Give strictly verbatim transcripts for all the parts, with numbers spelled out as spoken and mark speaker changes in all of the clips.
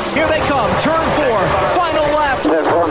Speaker 1: Here they come. Turn four. Final lap.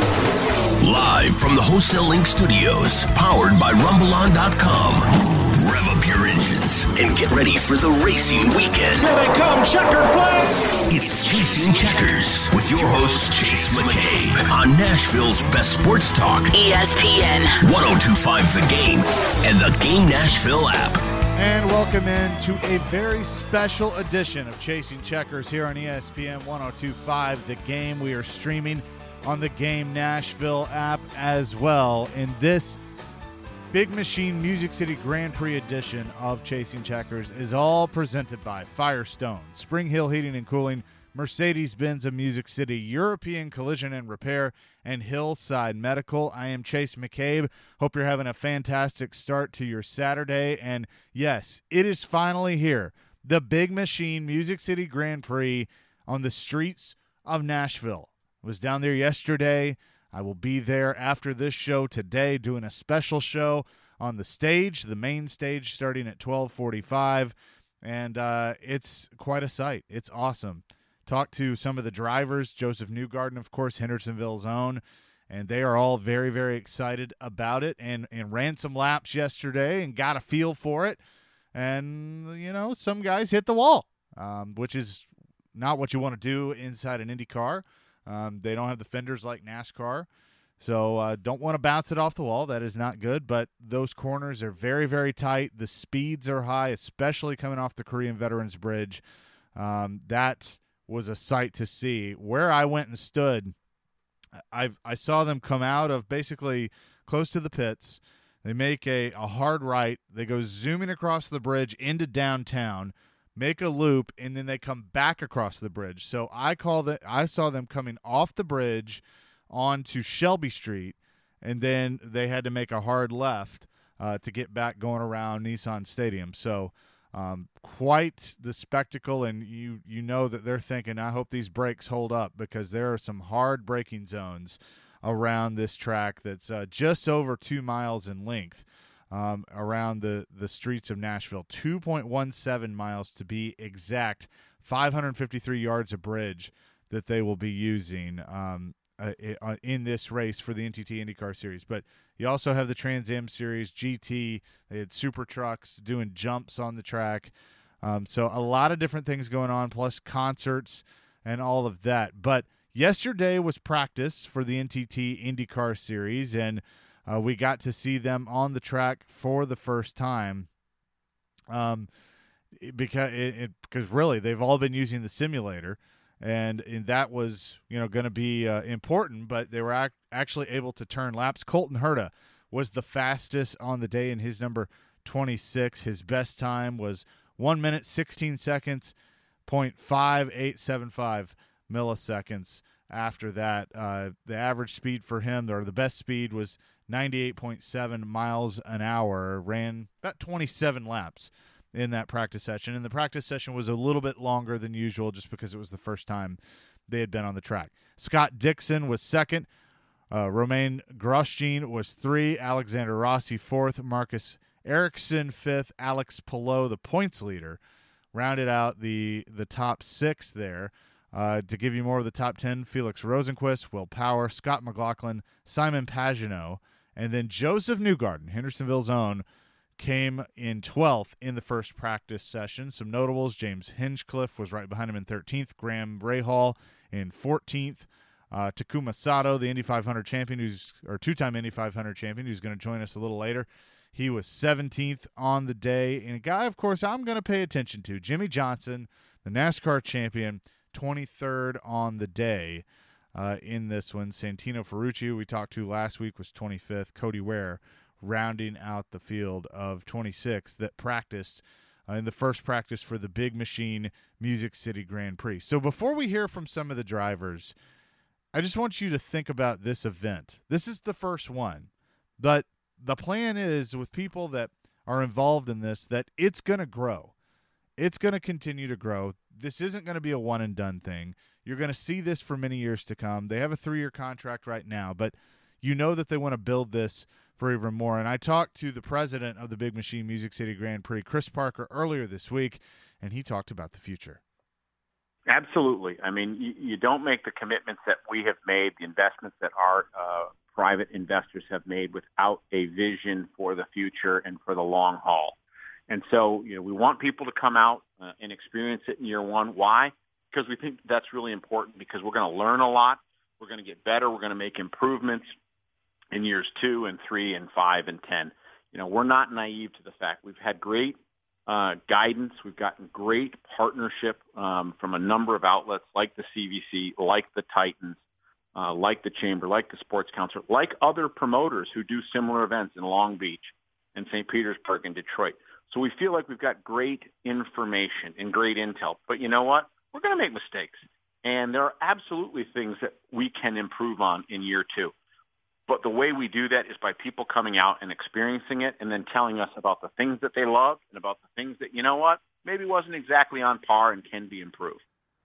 Speaker 2: Live from the Wholesale Link Studios, powered by Rumble On dot com. Rev up your engines and get ready for the racing weekend.
Speaker 1: Here they come. Checkered flag.
Speaker 2: It's Chasing Checkers with your host, Chase McCabe, on Nashville's best sports talk.
Speaker 3: E S P N.
Speaker 2: one oh two point five The Game and the Game Nashville app.
Speaker 4: And welcome in to a very special edition of Chasing Checkers here on E S P N one oh two point five The Game. We are streaming on the Game Nashville app as well. In this Big Machine Music City Grand Prix edition of Chasing Checkers is all presented by Firestone, Spring Hill Heating and Cooling, Mercedes-Benz of Music City, European Collision and Repair, and Hillside Medical. I am Chase McCabe. Hope you're having a fantastic start to your Saturday. And yes, it is finally here. The Big Machine Music City Grand Prix on the streets of Nashville. I was down there yesterday. I will be there after this show today doing a special show on the stage, the main stage, starting at twelve forty-five. And uh, it's quite a sight. It's awesome. Talked to some of the drivers, Joseph Newgarden, of course, Hendersonville's own, and they are all very, very excited about it and, and ran some laps yesterday and got a feel for it. And, you know, some guys hit the wall, um, which is not what you want to do inside an Indy car. Um, they don't have the fenders like NASCAR, so uh, don't want to bounce it off the wall. That is not good, but those corners are very, very tight. The speeds are high, especially coming off the Korean Veterans Bridge. Um, that was a sight to see. Where I went and stood, I I saw them come out of basically close to the pits. They make a, a hard right. They go zooming across the bridge into downtown, make a loop, and then they come back across the bridge. So I call that I saw them coming off the bridge onto Shelby Street, and then they had to make a hard left uh, to get back going around Nissan Stadium. So um, quite the spectacle, and you you know that they're thinking, I hope these brakes hold up, because there are some hard braking zones around this track that's uh, just over two miles in length. Um, around the, the streets of Nashville, two point one seven miles to be exact, five hundred fifty-three yards of bridge that they will be using um, uh, in this race for the N T T IndyCar Series. But you also have the Trans Am Series, G T, they had super trucks doing jumps on the track. Um, so a lot of different things going on, plus concerts and all of that. But yesterday was practice for the N T T IndyCar Series, and Uh, we got to see them on the track for the first time, um, because it, it, because really they've all been using the simulator, and, and that was you know going to be uh, important. But they were ac- actually able to turn laps. Colton Herta was the fastest on the day in his number twenty-six. His best time was one minute sixteen seconds, point five eight seven five milliseconds. After that, uh, the average speed for him, or the best speed, was ninety-eight point seven miles an hour, ran about twenty-seven laps in that practice session. And the practice session was a little bit longer than usual just because it was the first time they had been on the track. Scott Dixon was second. Uh, Romain Grosjean was three. Alexander Rossi fourth. Marcus Ericsson fifth. Alex Palou, the points leader, rounded out the, the top six there. Uh, to give you more of the top ten, Felix Rosenquist, Will Power, Scott McLaughlin, Simon Pagenaud, and then Joseph Newgarden, Hendersonville's own, came in twelfth in the first practice session. Some notables: James Hinchcliffe was right behind him in thirteenth, Graham Rahal in fourteenth, uh, Takuma Sato, the Indy five hundred champion, who's or two-time Indy five hundred champion, who's going to join us a little later. He was seventeenth on the day. And a guy, of course, I'm going to pay attention to, Jimmy Johnson, the NASCAR champion, twenty-third on the day uh, in this one. Santino Ferrucci, who we talked to last week, was twenty-fifth. Cody Ware rounding out the field of twenty-six that practiced uh, in the first practice for the Big Machine Music City Grand Prix. So before we hear from some of the drivers, I just want you to think about this event. This is the first one, but the plan is, with people that are involved in this, that it's going to grow. It's going to continue to grow. This isn't going to be a one-and-done thing. You're going to see this for many years to come. They have a three-year contract right now, but you know that they want to build this for even more. And I talked to the president of the Big Machine Music City Grand Prix, Chris Parker, earlier this week, and he talked about the future.
Speaker 3: Absolutely. I mean, you, you don't make the commitments that we have made, the investments that our uh, private investors have made without a vision for the future and for the long haul. And so, you know, we want people to come out uh, and experience it in year one. Why? Because we think that's really important, because we're going to learn a lot. We're going to get better. We're going to make improvements in years two and three and five and ten. You know, we're not naive to the fact we've had great uh, guidance. We've gotten great partnership um, from a number of outlets like the C V C, like the Titans, uh, like the Chamber, like the Sports Council, like other promoters who do similar events in Long Beach and Saint Petersburg and Detroit. So we feel like we've got great information and great intel. But you know what? We're going to make mistakes. And there are absolutely things that we can improve on in year two. But the way we do that is by people coming out and experiencing it and then telling us about the things that they love and about the things that, you know what, maybe wasn't exactly on par and can be improved.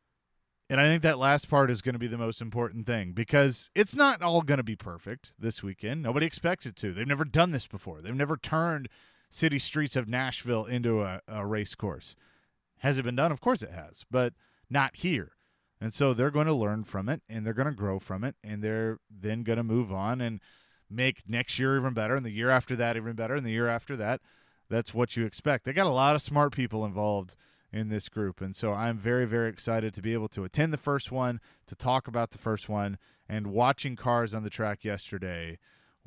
Speaker 4: And I think that last part is going to be the most important thing, because it's not all going to be perfect this weekend. Nobody expects it to. They've never done this before. They've never turned city streets of Nashville into a, a race course. Has it been done? Of course it has, but not here. And so they're going to learn from it, and they're going to grow from it, and they're then going to move on and make next year even better, and the year after that even better, and the year after that. That's what you expect. They got a lot of smart people involved in this group, and so I'm very, very excited to be able to attend the first one, to talk about the first one, and watching cars on the track yesterday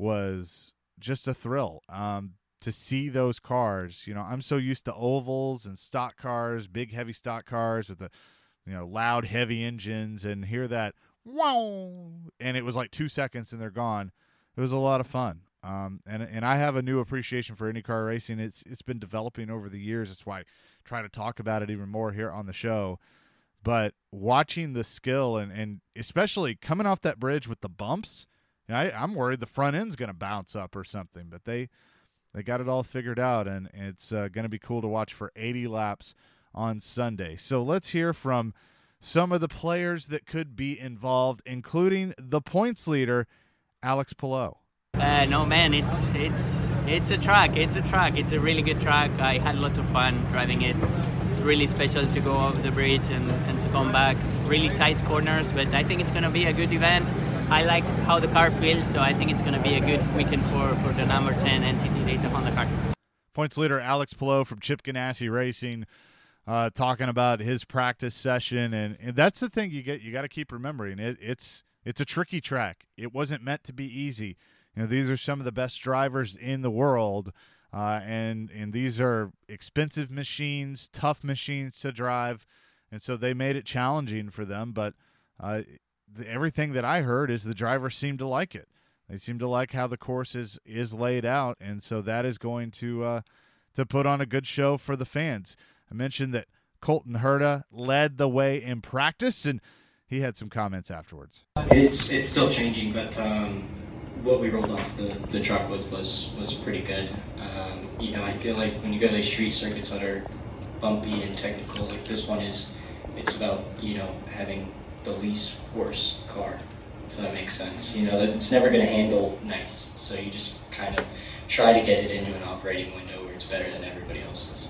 Speaker 4: was just a thrill. Um, to see those cars, you know, I'm so used to ovals and stock cars, big, heavy stock cars with the, you know, loud, heavy engines, and hear that, wow, and it was like two seconds and they're gone. It was a lot of fun. Um, and and I have a new appreciation for IndyCar racing. It's It's been developing over the years. That's why I try to talk about it even more here on the show. But watching the skill, and, and especially coming off that bridge with the bumps, you know, I, I'm worried the front end's going to bounce up or something. But they they got it all figured out, and it's uh, going to be cool to watch for eighty laps on Sunday. So let's hear from some of the players that could be involved, including the points leader, Alex Palou.
Speaker 5: Uh, no, man, it's it's it's a track. It's a track. It's a really good track. I had lots of fun driving it. It's really special to go over the bridge and, and to come back. Really tight corners, but I think it's going to be a good event. I like how the car feels, so I think it's going to be a good weekend for, for the number ten N T T Daytona Honda car.
Speaker 4: Points leader Alex Palou from Chip Ganassi Racing, uh, talking about his practice session, and, and that's the thing you get. You got to keep remembering it. It's it's a tricky track. It wasn't meant to be easy. You know, these are some of the best drivers in the world, uh, and and these are expensive machines, tough machines to drive, and so they made it challenging for them. But uh, the, everything that I heard is the drivers seem to like it. They seem to like how the course is, is laid out, and so that is going to uh, to put on a good show for the fans. I mentioned that Colton Herta led the way in practice, and he had some comments afterwards.
Speaker 6: It's it's still changing, but um, what we rolled off the, the truck was, was, was pretty good. Um, you know, I feel like when you go to these street circuits that are bumpy and technical, like this one is, it's about, you know, having the least worst car, if that makes sense. You know, it's never going to handle nice, so you just kind of try to get it into an operating window where it's better than everybody else's.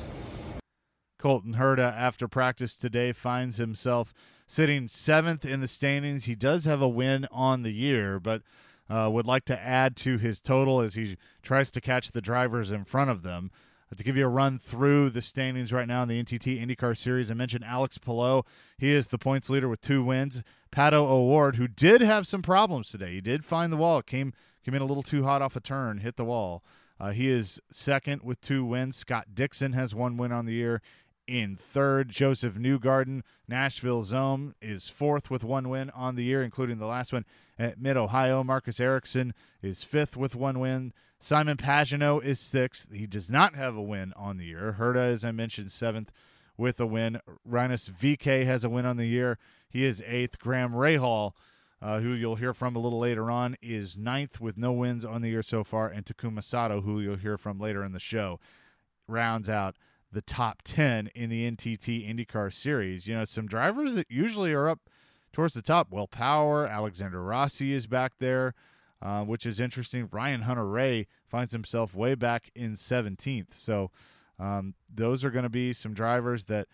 Speaker 4: Colton Herta, after practice today, finds himself sitting seventh in the standings. He does have a win on the year, but uh, would like to add to his total as he tries to catch the drivers in front of them. To give you a run through the standings right now in the N T T IndyCar Series, I mentioned Alex Palou. He is the points leader with two wins. Pato O'Ward, who did have some problems today. He did find the wall. It came, came in a little too hot off a turn, hit the wall. Uh, he is second with two wins. Scott Dixon has one win on the year. In third, Joseph Newgarden, Nashville Zone, is fourth with one win on the year, including the last one at Mid-Ohio. Marcus Ericsson is fifth with one win. Simon Pagenaud is sixth. He does not have a win on the year. Herta, as I mentioned, seventh with a win. Rinus V K has a win on the year. He is eighth. Graham Rahal, uh, who you'll hear from a little later on, is ninth with no wins on the year so far. And Takuma Sato, who you'll hear from later in the show, rounds out the top ten in the N T T IndyCar Series. You know, some drivers that usually are up towards the top. Will Power, Alexander Rossi is back there, uh, which is interesting. Ryan Hunter-Reay finds himself way back in seventeenth. So um, those are going to be some drivers that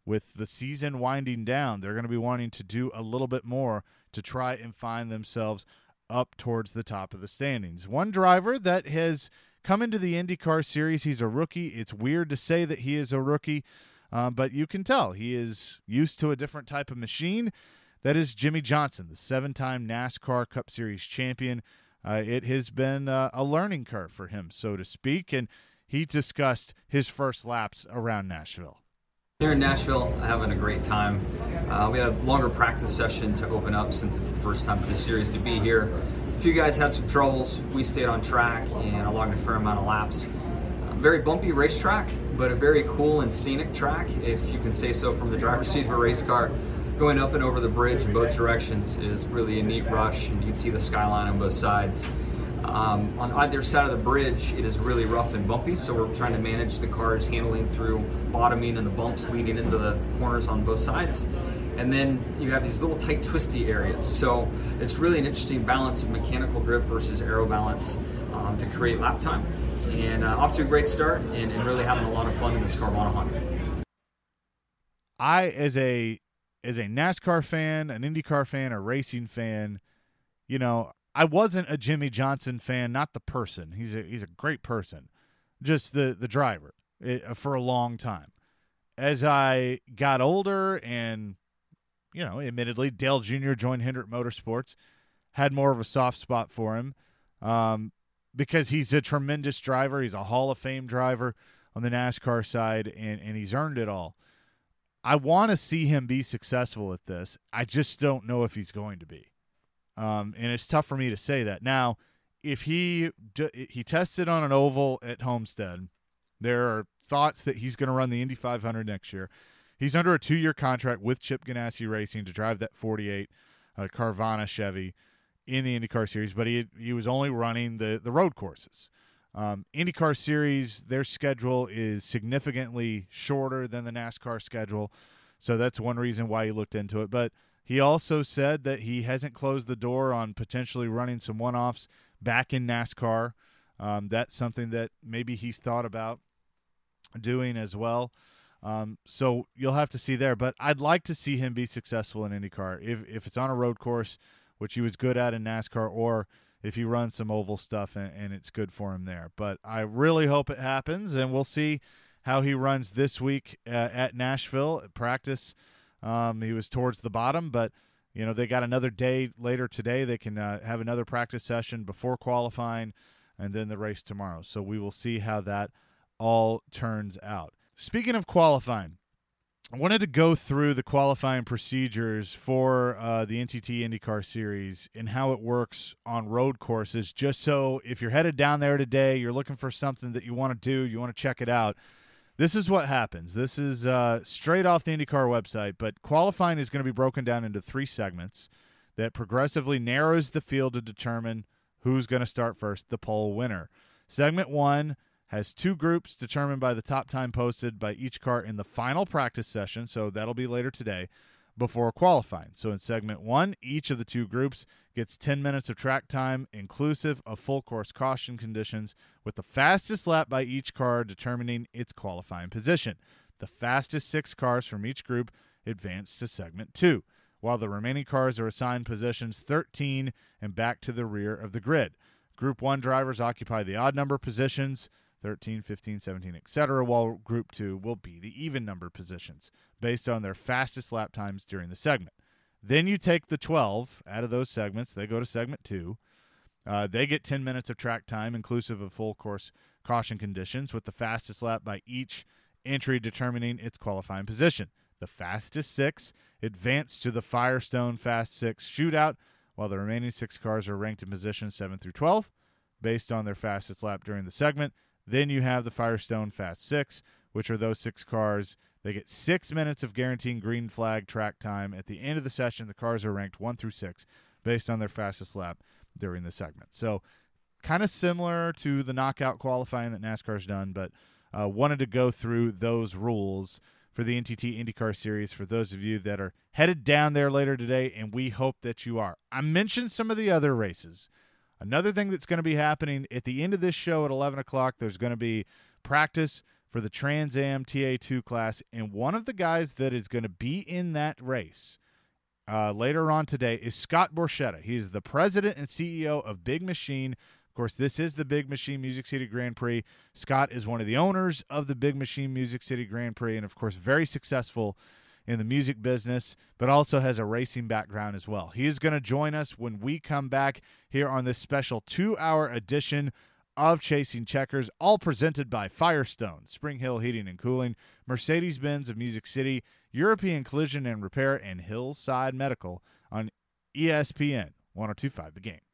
Speaker 4: with the season winding down, they're going to be wanting to do a little bit more to try and find themselves up towards the top of the standings. One driver that has come into the IndyCar Series, he's a rookie. It's weird to say that he is a rookie, um, but you can tell he is used to a different type of machine. That is Jimmie Johnson, the seven-time NASCAR Cup Series champion. Uh, it has been uh, a learning curve for him, so to speak, and he discussed his first laps around Nashville.
Speaker 7: Here in Nashville, having a great time. Uh, we had a longer practice session to open up since it's the first time for the series to be here. A few guys had some troubles. We stayed on track and I logged a fair amount of laps. Uh, very bumpy racetrack, but a very cool and scenic track, if you can say so, from the driver's seat of a race car. Going up and over the bridge in both directions is really a neat rush, and you can see the skyline on both sides. Um, on either side of the bridge, it is really rough and bumpy, so we're trying to manage the cars handling through bottoming and the bumps leading into the corners on both sides. And then you have these little tight twisty areas. So it's really an interesting balance of mechanical grip versus aero balance um, to create lap time. And uh, off to a great start, and, and really having a lot of fun in this Carvana Honda.
Speaker 4: I, as a as a NASCAR fan, an IndyCar fan, a racing fan, you know, I wasn't a Jimmie Johnson fan, not the person. He's a he's a great person, just the the driver it, for a long time. As I got older and, you know, admittedly, Dale Junior joined Hendrick Motorsports, had more of a soft spot for him um, because he's a tremendous driver. He's a Hall of Fame driver on the NASCAR side, and, and he's earned it all. I want to see him be successful at this. I just don't know if he's going to be. Um, and it's tough for me to say that. Now, if he he tested on an oval at Homestead, there are thoughts that he's going to run the Indy five hundred next year. He's under a two-year contract with Chip Ganassi Racing to drive that forty-eight uh, Carvana Chevy in the IndyCar Series, but he he was only running the, the road courses. Um, IndyCar Series, their schedule is significantly shorter than the NASCAR schedule, so that's one reason why he looked into it. But he also said that he hasn't closed the door on potentially running some one-offs back in NASCAR. Um, that's something that maybe he's thought about doing as well. Um, so you'll have to see there. But I'd like to see him be successful in IndyCar. If if it's on a road course, which he was good at in NASCAR, or if he runs some oval stuff and, and it's good for him there. But I really hope it happens, and we'll see how he runs this week uh, at Nashville at practice. Um, he was towards the bottom, but, you know, they got another day later today. They can uh, have another practice session before qualifying and then the race tomorrow. So we will see how that all turns out. Speaking of qualifying, I wanted to go through the qualifying procedures for uh, the N T T IndyCar Series and how it works on road courses, just so if you're headed down there today, you're looking for something that you want to do, you want to check it out. This is what happens. This is uh, straight off the IndyCar website, but qualifying is going to be broken down into three segments that progressively narrows the field to determine who's going to start first, the pole winner. Segment one has two groups determined by the top time posted by each car in the final practice session, so that'll be later today, before qualifying. So in segment one, each of the two groups gets ten minutes of track time, inclusive of full course caution conditions, with the fastest lap by each car determining its qualifying position. The fastest six cars from each group advance to segment two, while the remaining cars are assigned positions thirteen and back to the rear of the grid. Group one drivers occupy the odd number positions, thirteen, fifteen, seventeen, et cetera, while Group two will be the even number positions, based on their fastest lap times during the segment. Then you take the twelve out of those segments. They go to segment two. Uh, they get ten minutes of track time, inclusive of full course caution conditions, with the fastest lap by each entry determining its qualifying position. The fastest six advance to the Firestone Fast Six shootout, while the remaining six cars are ranked in positions seven through twelve, based on their fastest lap during the segment. Then you have the Firestone Fast Six, which are those six cars. They get six minutes of guaranteeing green flag track time. At the end of the session, the cars are ranked one through six based on their fastest lap during the segment. So kind of similar to the knockout qualifying that NASCAR's done, but uh, wanted to go through those rules for the N T T IndyCar Series for those of you that are headed down there later today, and we hope that you are. I mentioned some of the other races. Another thing that's going to be happening at the end of this show at eleven o'clock, there's going to be practice for the Trans Am T A two class. And one of the guys that is going to be in that race uh, later on today is Scott Borchetta. He's the president and C E O of Big Machine. Of course, this is the Big Machine Music City Grand Prix. Scott is one of the owners of the Big Machine Music City Grand Prix and, of course, very successful in the music business, but also has a racing background as well. He is going to join us when we come back here on this special two-hour edition of Chasing Checkers, all presented by Firestone, Spring Hill Heating and Cooling, Mercedes-Benz of Music City, European Collision and Repair, and Hillside Medical on E S P N one oh two point five The Game.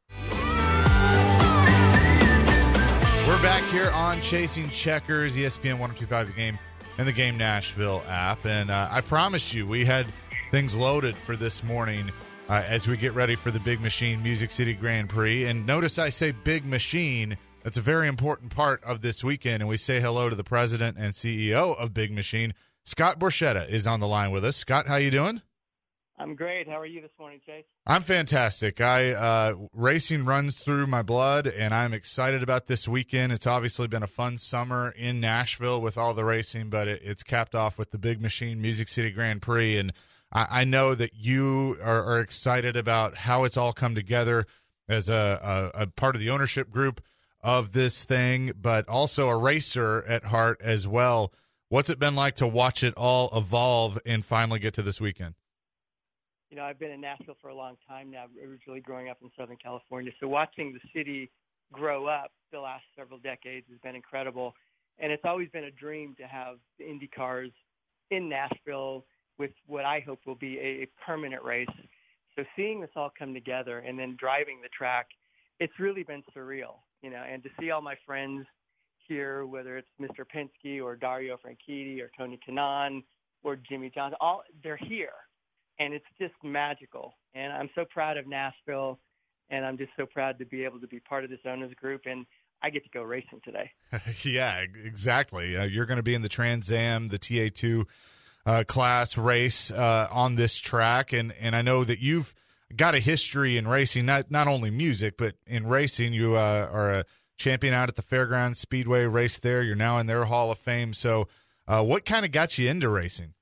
Speaker 4: We're back here on Chasing Checkers, E S P N one oh two point five The Game, and the Game Nashville app. And uh, I promise you, we had things loaded for this morning uh, as we get ready for the Big Machine Music City Grand Prix. And notice I say Big Machine. That's a very important part of this weekend. And we say hello to the president and C E O of Big Machine. Scott Borchetta is on the line with us. Scott, how you doing?
Speaker 8: I'm great. How are you this morning, Chase?
Speaker 4: I'm fantastic. I uh, racing runs through my blood, and I'm excited about this weekend. It's obviously been a fun summer in Nashville with all the racing, but it, it's capped off with the Big Machine Music City Grand Prix, and I, I know that you are, are excited about how it's all come together as a, a, a part of the ownership group of this thing, but also a racer at heart as well. What's it been like to watch it all evolve and finally get to this weekend?
Speaker 8: You know, I've been in Nashville for a long time now, originally growing up in Southern California. So watching the city grow up the last several decades has been incredible. And it's always been a dream to have the Indy cars in Nashville with what I hope will be a permanent race. So seeing this all come together and then driving the track, it's really been surreal, you know, and to see all my friends here, whether it's Mister Penske or Dario Franchitti or Tony Kanaan or Jimmy Johnson, all they're here. And it's just magical. And I'm so proud of Nashville, and I'm just so proud to be able to be part of this owners group. And I get to go racing today.
Speaker 4: Yeah, exactly. Uh, you're going to be in the Trans Am, the T A two uh, class race uh, on this track. And, and I know that you've got a history in racing, not not only music, but in racing. You uh, are a champion out at the Fairgrounds Speedway race there. You're now in their Hall of Fame. So uh, what kind of got you into racing?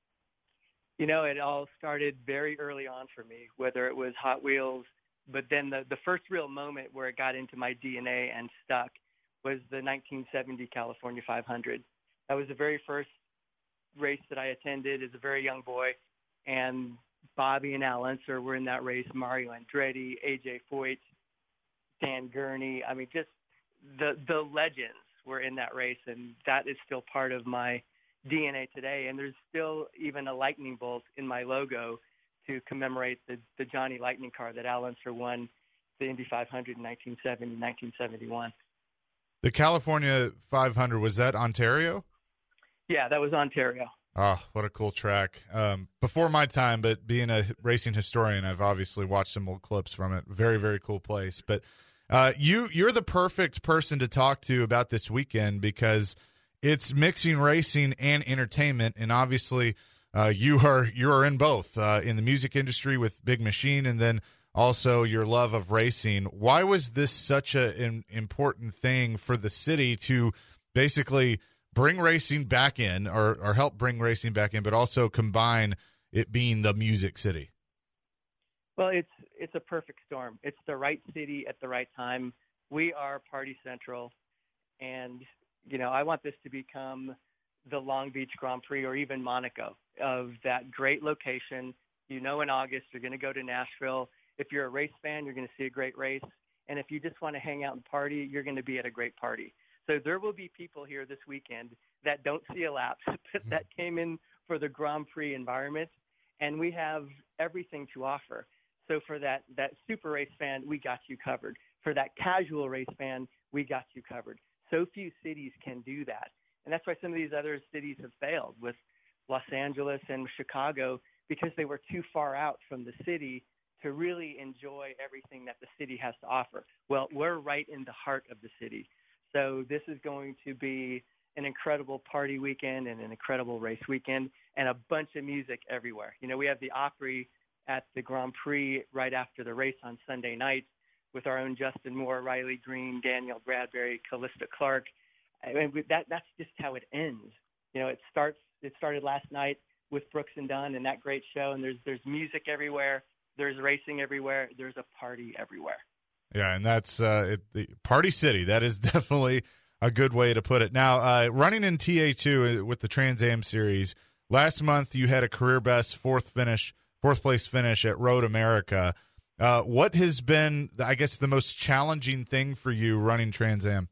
Speaker 8: You know, it all started very early on for me, whether it was Hot Wheels, but then the, the first real moment where it got into my D N A and stuck was the nineteen seventy California five hundred. That was the very first race that I attended as a very young boy, and Bobby and Al Unser were in that race, Mario Andretti, A J Foyt, Dan Gurney. I mean, just the the legends were in that race, and that is still part of my D N A today, and there's still even a lightning bolt in my logo to commemorate the, the Johnny Lightning car that Al Unser won the Indy five hundred in nineteen seventy, nineteen seventy-one.
Speaker 4: The California five hundred, was that Ontario?
Speaker 8: Yeah, that was Ontario.
Speaker 4: Oh, what a cool track. Um, before my time, but being a racing historian, I've obviously watched some old clips from it. Very, very cool place. But uh, you, you're the perfect person to talk to about this weekend because it's mixing racing and entertainment, and obviously uh, you are you are in both, uh, in the music industry with Big Machine and then also your love of racing. Why was this such a, an important thing for the city to basically bring racing back in or, or help bring racing back in, but also combine it being the music city?
Speaker 8: Well, it's it's a perfect storm. It's the right city at the right time. We are Party Central, and you know, I want this to become the Long Beach Grand Prix or even Monaco of that great location. You know, in August, you're going to go to Nashville. If you're a race fan, you're going to see a great race. And if you just want to hang out and party, you're going to be at a great party. So there will be people here this weekend that don't see a lap, that came in for the Grand Prix environment. And we have everything to offer. So for that, that super race fan, we got you covered. For that casual race fan, we got you covered. So few cities can do that. And that's why some of these other cities have failed with Los Angeles and Chicago, because they were too far out from the city to really enjoy everything that the city has to offer. Well, we're right in the heart of the city. So this is going to be an incredible party weekend and an incredible race weekend and a bunch of music everywhere. You know, we have the Opry at the Grand Prix right after the race on Sunday night, with our own Justin Moore, Riley Green, Daniel Bradbury, Callista Clark. I mean, that that's just how it ends. You know, it starts. It started last night with Brooks and Dunn and that great show, and there's there's music everywhere, there's racing everywhere, there's a party everywhere.
Speaker 4: Yeah, and that's uh, it, the Party City. That is definitely a good way to put it. Now, uh, running in T A two with the Trans Am Series, last month you had a career best fourth finish, fourth place finish at Road America. Uh, what has been, I guess, the most challenging thing for you running Trans Am?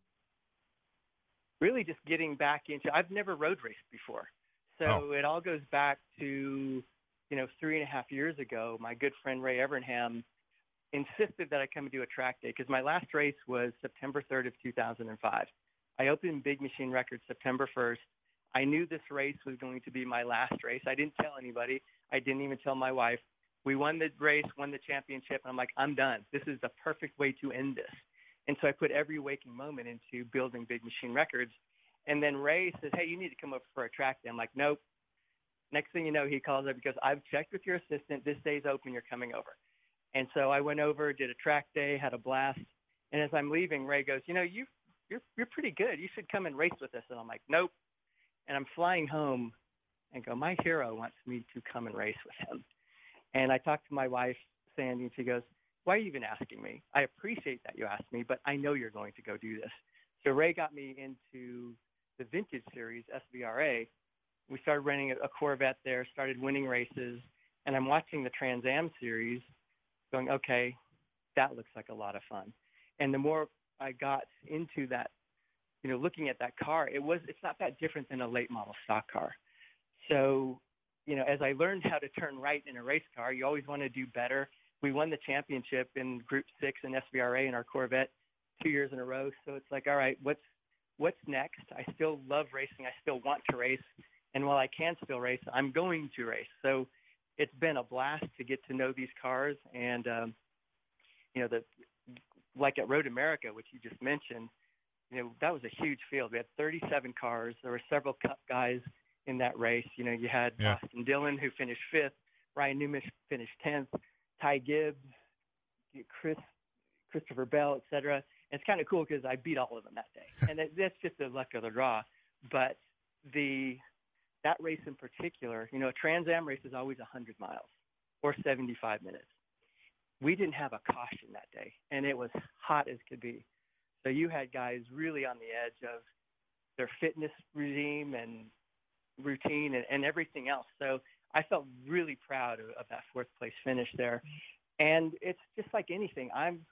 Speaker 8: Really just getting back into, I've never road raced before. So oh. It all goes back to, you know, three and a half years ago. My good friend Ray Evernham insisted that I come and do a track day because my last race was September third of two thousand five. I opened Big Machine Records September first. I knew this race was going to be my last race. I didn't tell anybody. I didn't even tell my wife. We won the race, won the championship, and I'm like, I'm done. This is the perfect way to end this. And so I put every waking moment into building Big Machine Records. And then Ray says, hey, you need to come over for a track day. I'm like, nope. Next thing you know, he calls up because I've checked with your assistant. This day's open. You're coming over. And so I went over, did a track day, had a blast. And as I'm leaving, Ray goes, you know, you, you're you're pretty good. You should come and race with us. And I'm like, nope. And I'm flying home and go, my hero wants me to come and race with him. And I talked to my wife, Sandy, and she goes, why are you even asking me? I appreciate that you asked me, but I know you're going to go do this. So Ray got me into the Vintage Series, S V R A. We started running a Corvette there, started winning races, and I'm watching the Trans Am Series going, okay, that looks like a lot of fun. And the more I got into that, you know, looking at that car, it was, it's not that different than a late model stock car. So, you know, as I learned how to turn right in a race car, you always want to do better. We won the championship in Group six in S V R A in our Corvette two years in a row. So it's like, all right, what's what's next? I still love racing. I still want to race. And while I can still race, I'm going to race. So it's been a blast to get to know these cars. And, um, you know, the like at Road America, which you just mentioned, you know, that was a huge field. We had thirty-seven cars. There were several Cup guys in that race. You know, you had yeah. Austin Dillon, who finished fifth. Ryan Newman finished tenth. Ty Gibbs, Chris, Christopher Bell, et cetera. And it's kind of cool because I beat all of them that day. And it, that's just the luck of the draw. But the that race in particular, you know, a Trans Am race is always one hundred miles or seventy-five minutes. We didn't have a caution that day, and it was hot as could be. So you had guys really on the edge of their fitness regime and routine and, and everything else. So I felt really proud of, of that fourth place finish there. And it's just like anything. I'm,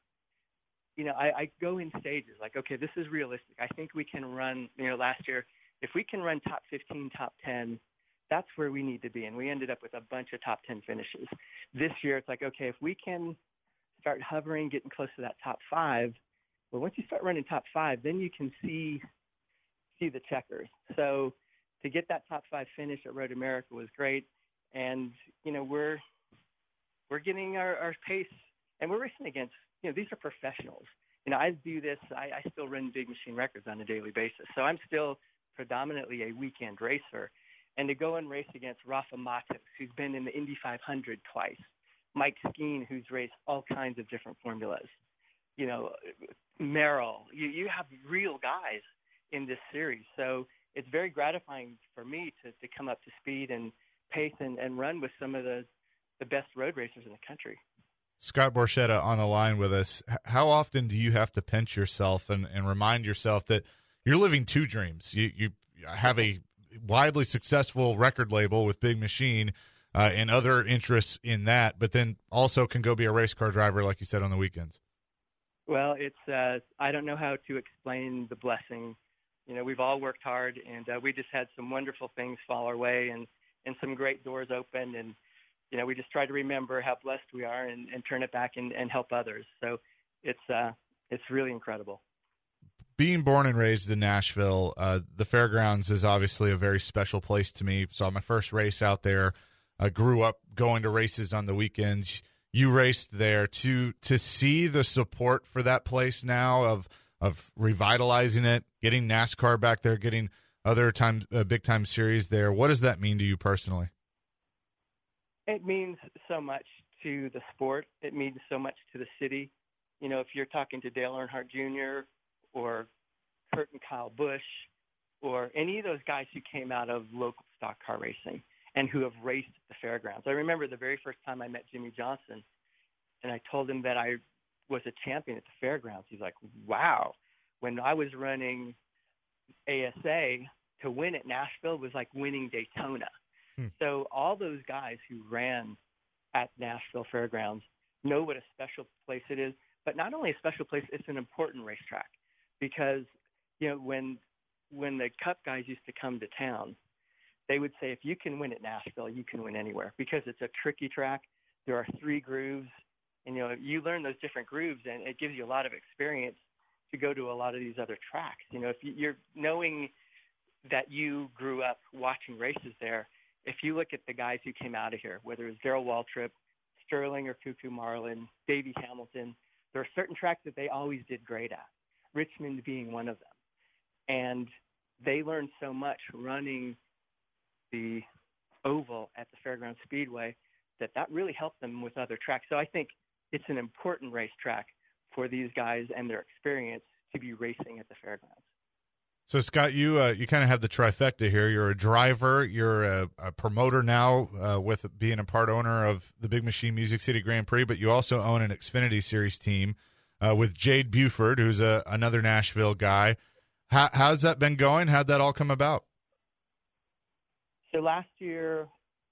Speaker 8: you know, I, I go in stages like, okay, this is realistic. I think we can run, you know, last year, if we can run top fifteen, top ten, that's where we need to be. And we ended up with a bunch of top ten finishes. This year, it's like, okay, if we can start hovering, getting close to that top five, well, once you start running top five, then you can see, see the checkers. So to get that top five finish at Road America was great. And, you know, we're we're getting our, our pace, and we're racing against, you know, these are professionals. You know, I do this, I, I still run Big Machine Records on a daily basis. So I'm still predominantly a weekend racer. And to go and race against Rafa Matos, who's been in the Indy five hundred twice, Mike Skeen, who's raced all kinds of different formulas, you know, Merrill, you, you have real guys in this series. So it's very gratifying for me to, to come up to speed and pace and, and run with some of the, the best road racers in the country.
Speaker 4: Scott Borchetta on the line with us. How often do you have to pinch yourself and, and remind yourself that you're living two dreams? You, you have a widely successful record label with Big Machine uh, and other interests in that, but then also can go be a race car driver, like you said, on the weekends.
Speaker 8: Well, it's uh, I don't know how to explain the blessing. You know, we've all worked hard, and uh, we just had some wonderful things fall our way, and and some great doors open, and, you know, we just try to remember how blessed we are and, and turn it back and, and help others. So it's uh, it's really incredible.
Speaker 4: Being born and raised in Nashville, uh, the fairgrounds is obviously a very special place to me. Saw my first race out there. I grew up going to races on the weekends. You raced there. To to see the support for that place now of of revitalizing it, getting NASCAR back there, getting other time, uh, big time series there. What does that mean to you personally?
Speaker 8: It means so much to the sport. It means so much to the city. You know, if you're talking to Dale Earnhardt Junior or Kurt and Kyle Busch, or any of those guys who came out of local stock car racing and who have raced at the fairgrounds. I remember the very first time I met Jimmy Johnson, and I told him that I was a champion at the fairgrounds. He's like, wow. When I was running A S A, to win at Nashville was like winning Daytona. Hmm. So all those guys who ran at Nashville Fairgrounds know what a special place it is. But not only a special place, it's an important racetrack because, you know, when when the Cup guys used to come to town, they would say, if you can win at Nashville, you can win anywhere because it's a tricky track. There are three grooves, and, you know, you learn those different grooves, and it gives you a lot of experience to go to a lot of these other tracks. You know, if you're knowing that you grew up watching races there, if you look at the guys who came out of here, whether it's Darrell Waltrip, Sterling or Cuckoo Marlin, Davey Hamilton, there are certain tracks that they always did great at, Richmond being one of them. And they learned so much running the oval at the Fairground Speedway that that really helped them with other tracks. So I think it's an important racetrack for these guys and their experience to be racing at the fairgrounds.
Speaker 4: So, Scott, you uh, you kind of have the trifecta here. You're a driver, you're a, a promoter now uh, with being a part owner of the Big Machine Music City Grand Prix, but you also own an Xfinity Series team uh, with Jade Buford, who's a, another Nashville guy. How, how's that been going? How'd that all come about?
Speaker 8: So last year,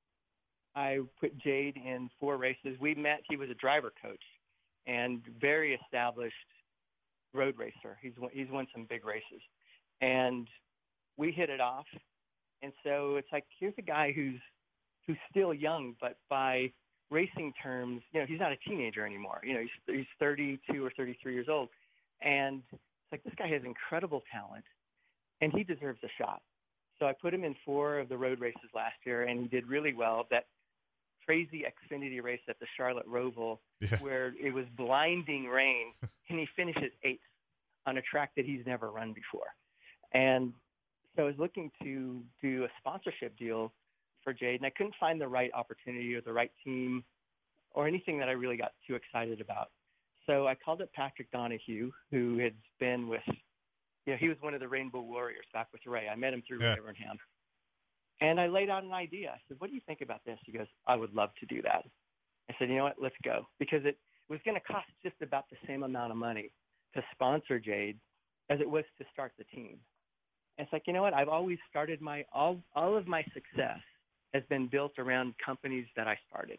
Speaker 8: I put Jade in four races. We met. He was a driver coach and very established road racer. He's he's won some big races. And we hit it off. And so it's like, here's a guy who's who's still young, but by racing terms, you know, he's not a teenager anymore. You know, he's, he's thirty-two or thirty-three years old. And it's like, this guy has incredible talent, and he deserves a shot. So I put him in four of the road races last year, and he did really well. That crazy Xfinity race at the Charlotte Roval, yeah. where it was blinding rain, and he finishes eighth on a track that he's never run before. And so I was looking to do a sponsorship deal for Jade, and I couldn't find the right opportunity or the right team or anything that I really got too excited about. So I called up Patrick Donahue, who had been with, you know, he was one of the Rainbow Warriors back with Ray. I met him through yeah. Ray Evernham. And I laid out an idea. I said, what do you think about this? He goes, I would love to do that. I said, you know what, let's go. Because it was going to cost just about the same amount of money to sponsor Jade as it was to start the team. And it's like, you know what, I've always started my, all, all of my success has been built around companies that I started.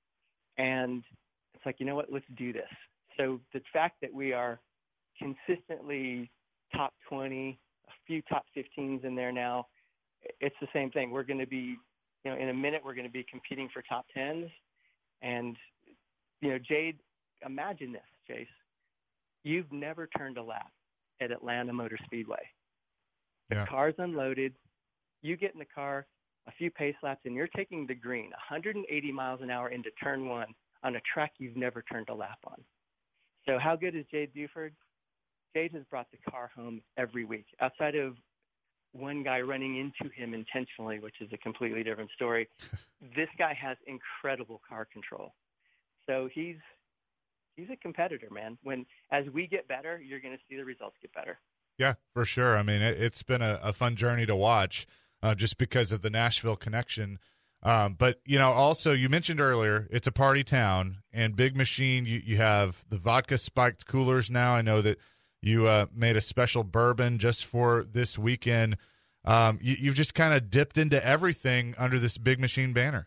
Speaker 8: And it's like, you know what, let's do this. So the fact that we are consistently top twenty, a few top fifteens in there now, it's the same thing. We're going to be, you know, in a minute, we're going to be competing for top tens. And, you know, Jade, imagine this, Chase. You've never turned a lap at Atlanta Motor Speedway. The yeah. car's unloaded. You get in the car, a few pace laps, and you're taking the green, one hundred eighty miles an hour into turn one on a track you've never turned a lap on. So how good is Jade Buford? Jade has brought the car home every week. Outside of one guy running into him intentionally, which is a completely different story, this guy has incredible car control. So he's he's a competitor, man. When as we get better, you're going to see the results get better.
Speaker 4: Yeah, for sure. I mean, it, it's been a, a fun journey to watch uh, just because of the Nashville connection. Um, but, you know, also you mentioned earlier, it's a party town, and Big Machine, you, you have the vodka spiked coolers now. I know that you uh, made a special bourbon just for this weekend. Um, you, you've just kind of dipped into everything under this Big Machine banner.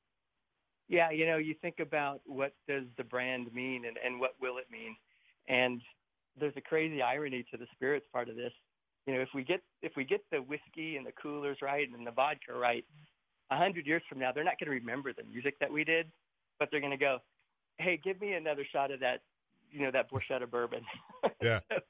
Speaker 8: Yeah, you know, you think about what does the brand mean and, and what will it mean. And there's a crazy irony to the spirits part of this. You know, if we get if we get the whiskey and the coolers right and the vodka right, a hundred years from now, they're not going to remember the music that we did, but they're going to go, hey, give me another shot of that, you know, that Borchetta bourbon.
Speaker 4: Yeah.
Speaker 8: so,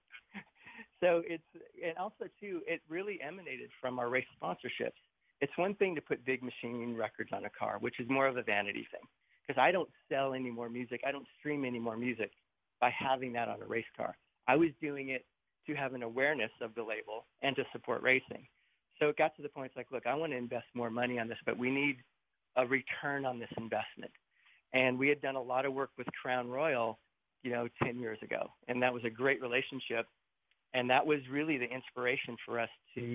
Speaker 8: so it's, and also too, it really emanated from our race sponsorships. It's one thing to put Big Machine records on a car, which is more of a vanity thing, because I don't sell any more music. I don't stream any more music by having that on a race car. I was doing it to have an awareness of the label and to support racing. So it got to the point, it's like, look, I want to invest more money on this, but we need a return on this investment. And we had done a lot of work with Crown Royal, you know, ten years ago, and that was a great relationship. And that was really the inspiration for us to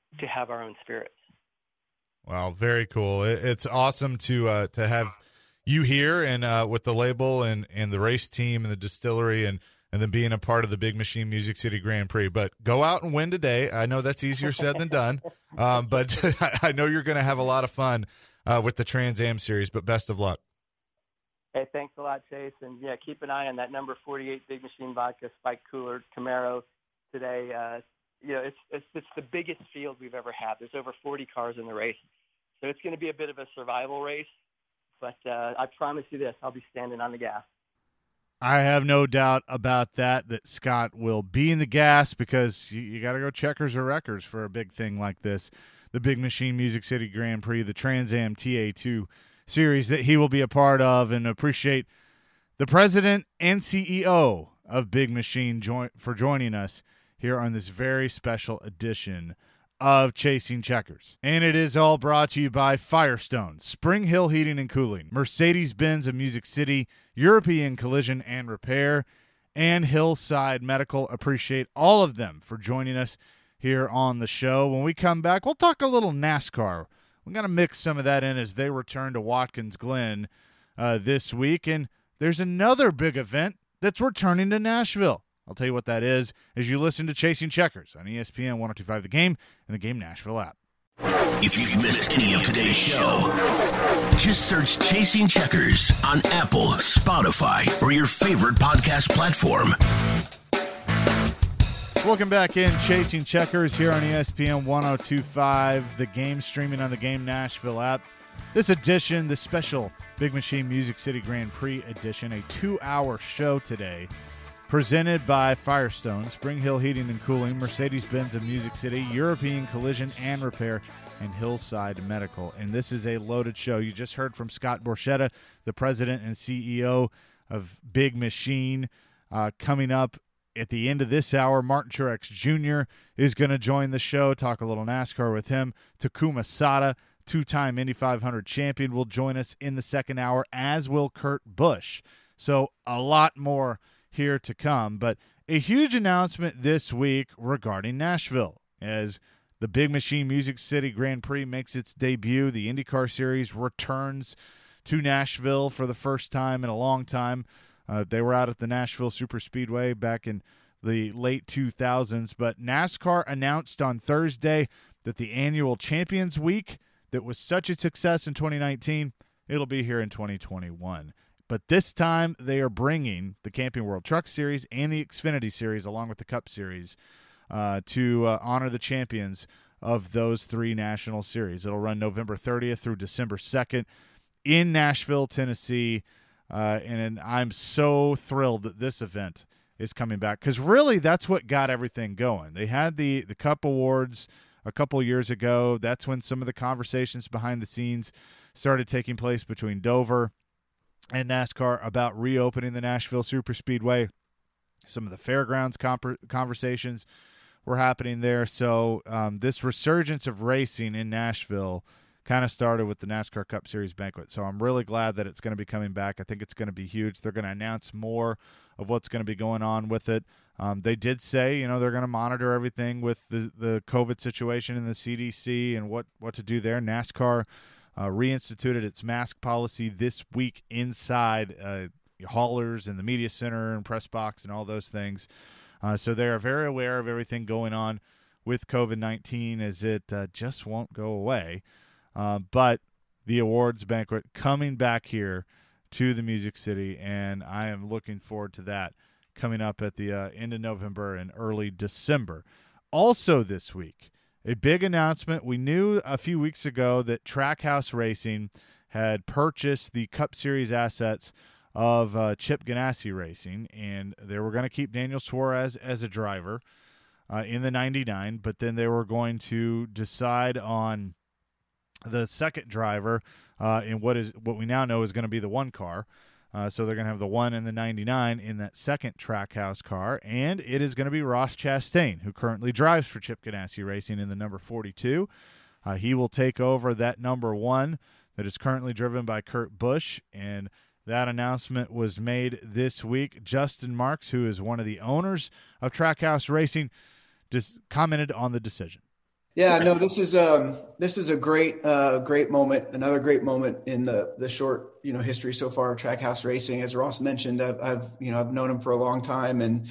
Speaker 8: to have our own spirits.
Speaker 4: Wow, very cool. It, it's awesome to uh, to have you here and uh, with the label and, and the race team and the distillery and, and then being a part of the Big Machine Music City Grand Prix. But go out and win today. I know that's easier said than done, um, but I know you're going to have a lot of fun uh, with the Trans Am Series, but best of luck.
Speaker 8: Hey, thanks a lot, Chase. And, yeah, keep an eye on that number forty-eight Big Machine Vodka Spike Cooler Camaro today. Uh, you know, it's, it's it's the biggest field we've ever had. There's over forty cars in the race. So it's going to be a bit of a survival race. But uh, I promise you this, I'll be standing on the gas.
Speaker 4: I have no doubt about that, that Scott will be in the gas because you, you got to go checkers or wreckers for a big thing like this. The Big Machine Music City Grand Prix, the Trans Am T A two series that he will be a part of, and appreciate the president and C E O of Big Machine join, for joining us here on this very special edition of Chasing Checkers. And it is all brought to you by Firestone, Spring Hill Heating and Cooling, Mercedes-Benz of Music City, European Collision and Repair, and Hillside Medical. Appreciate all of them for joining us here on the show. When we come back, we'll talk a little NASCAR. We're going to mix some of that in as they return to Watkins Glen uh, this week. And there's another big event that's returning to Nashville. I'll tell you what that is as you listen to Chasing Checkers on E S P N one oh two point five The Game and the Game Nashville app.
Speaker 2: If you've missed any of today's show, just search Chasing Checkers on Apple, Spotify, or your favorite podcast platform.
Speaker 4: Welcome back in Chasing Checkers here on E S P N one oh two point five The Game, streaming on the Game Nashville app. This edition, the special Big Machine Music City Grand Prix edition, a two-hour show today, presented by Firestone, Spring Hill Heating and Cooling, Mercedes-Benz of Music City, European Collision and Repair, and Hillside Medical. And this is a loaded show. You just heard from Scott Borchetta, the president and C E O of Big Machine. Uh, coming up at the end of this hour, Martin Truex Junior is going to join the show, talk a little NASCAR with him. Takuma Sata, two-time Indy five hundred champion, will join us in the second hour, as will Kurt Busch. So a lot more here to come, but a huge announcement this week regarding Nashville as the Big Machine Music City Grand Prix makes its debut. The IndyCar Series returns to Nashville for the first time in a long time. Uh, they were out at the Nashville Superspeedway back in the late two thousands, but NASCAR announced on Thursday that the annual Champions Week that was such a success in twenty nineteen, it'll be here in twenty twenty-one. But this time they are bringing the Camping World Truck Series and the Xfinity Series along with the Cup Series uh, to uh, honor the champions of those three national series. It'll run November thirtieth through December second in Nashville, Tennessee. Uh, and, and I'm so thrilled that this event is coming back because really that's what got everything going. They had the, the Cup Awards a couple years ago. That's when some of the conversations behind the scenes started taking place between Dover and NASCAR about reopening the Nashville Superspeedway. Some of the fairgrounds comp- conversations were happening there. So um, this resurgence of racing in Nashville kind of started with the NASCAR Cup Series banquet. So I'm really glad that it's going to be coming back. I think it's going to be huge. They're going to announce more of what's going to be going on with it. Um, they did say, you know, they're going to monitor everything with the, the COVID situation in the C D C and what, what to do there. NASCAR Uh, reinstituted its mask policy this week inside uh, haulers and the media center and press box and all those things. Uh, so they are very aware of everything going on with COVID nineteen as it uh, just won't go away. Uh, but the awards banquet coming back here to the Music City, and I am looking forward to that coming up at the uh, end of November and early December. Also this week, a big announcement. We knew a few weeks ago that Trackhouse Racing had purchased the Cup Series assets of uh, Chip Ganassi Racing, and they were going to keep Daniel Suarez as a driver uh, in the ninety-nine, but then they were going to decide on the second driver uh, in what is what we now know is going to be the one car. Uh, so they're going to have the one and the ninety-nine in that second Trackhouse car, and it is going to be Ross Chastain, who currently drives for Chip Ganassi Racing in the number forty-two. Uh, he will take over that number one that is currently driven by Kurt Busch, and that announcement was made this week. Justin Marks, who is one of the owners of Trackhouse Racing, just commented on the decision.
Speaker 9: Yeah, no, this is um this is a great uh great moment, another great moment in the the short you know history so far of Trackhouse Racing. As Ross mentioned, I've, I've you know I've known him for a long time, and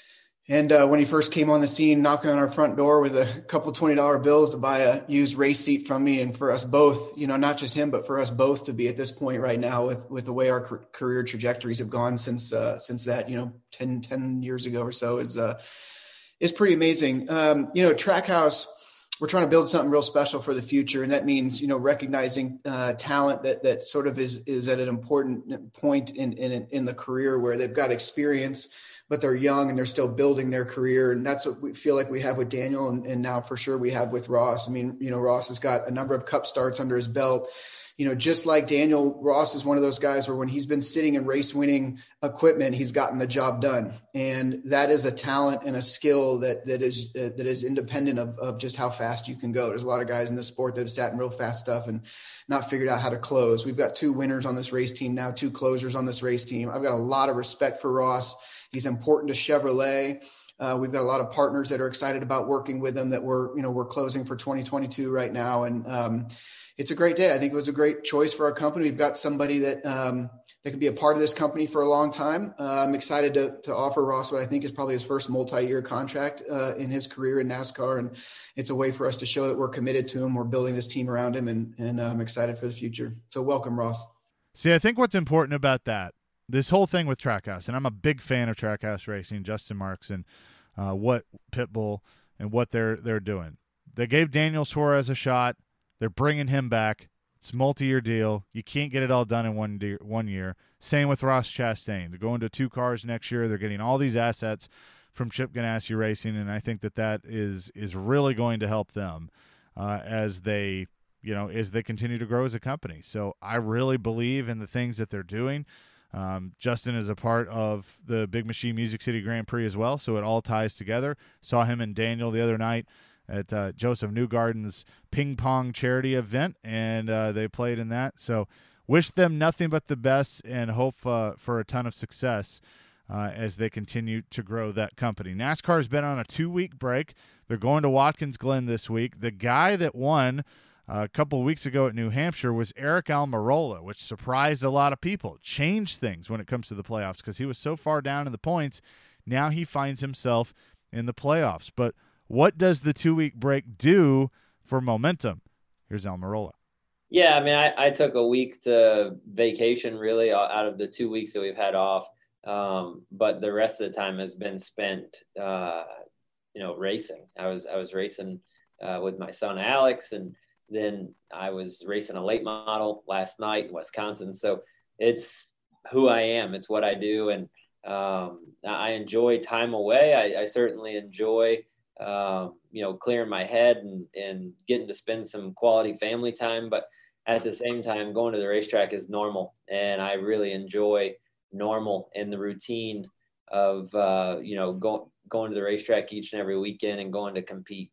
Speaker 9: and uh, when he first came on the scene, knocking on our front door with a couple twenty dollar bills to buy a used race seat from me, and for us both, you know, not just him, but for us both to be at this point right now with with the way our career trajectories have gone since uh, since that you know ten, ten years ago or so is uh is pretty amazing. Um, you know, Trackhouse, we're trying to build something real special for the future. And that means, you know, recognizing uh, talent that that sort of is is at an important point in, in in the career where they've got experience, but they're young and they're still building their career. And that's what we feel like we have with Daniel. And, and now for sure we have with Ross. I mean, you know, Ross has got a number of cup starts under his belt. You know, just like Daniel, Ross is one of those guys where when he's been sitting in race winning equipment, he's gotten the job done. And that is a talent and a skill that, that is, uh, that is independent of, of just how fast you can go. There's a lot of guys in this sport that have sat in real fast stuff and not figured out how to close. We've got two winners on this race team now, two closers on this race team. I've got a lot of respect for Ross. He's important to Chevrolet. Uh, we've got a lot of partners that are excited about working with him that we're, you know, we're closing for twenty twenty-two right now. And, um, it's a great day. I think it was a great choice for our company. We've got somebody that um, that can be a part of this company for a long time. Uh, I'm excited to to offer Ross what I think is probably his first multi-year contract uh, in his career in NASCAR, and it's a way for us to show that we're committed to him. We're building this team around him, and and uh, I'm excited for the future. So welcome, Ross.
Speaker 4: See, I think what's important about that, this whole thing with Trackhouse, and I'm a big fan of Trackhouse Racing, Justin Marks, and uh, what Pitbull and what they're they're doing. They gave Daniel Suarez a shot. They're bringing him back. It's a multi-year deal. You can't get it all done in one de- one year. Same with Ross Chastain. They're going to two cars next year. They're getting all these assets from Chip Ganassi Racing, and I think that that is is really going to help them uh, as they you know as they continue to grow as a company. So I really believe in the things that they're doing. Um, Justin is a part of the Big Machine Music City Grand Prix as well, so it all ties together. Saw him and Daniel the other night at uh, Joseph Newgarden's ping pong charity event, and uh, they played in that. So wish them nothing but the best and hope uh, for a ton of success uh, as they continue to grow that company. NASCAR has been on a two-week break. They're going to Watkins Glen this week. The guy that won uh, a couple of weeks ago at New Hampshire was Eric Almirola, which surprised a lot of people. It changed things when it comes to the playoffs because he was so far down in the points. Now he finds himself in the playoffs. But what does the two-week break do for momentum? Here's Almirola.
Speaker 10: Yeah, I mean, I, I took a week to vacation, really, out of the two weeks that we've had off. Um, but the rest of the time has been spent, uh, you know, racing. I was I was racing uh, with my son, Alex, and then I was racing a late model last night in Wisconsin. So it's who I am. It's what I do. And um, I enjoy time away. I, I certainly enjoy Um, you know, clearing my head and, and getting to spend some quality family time. But at the same time, going to the racetrack is normal. And I really enjoy normal and the routine of, uh, you know, go, going to the racetrack each and every weekend and going to compete.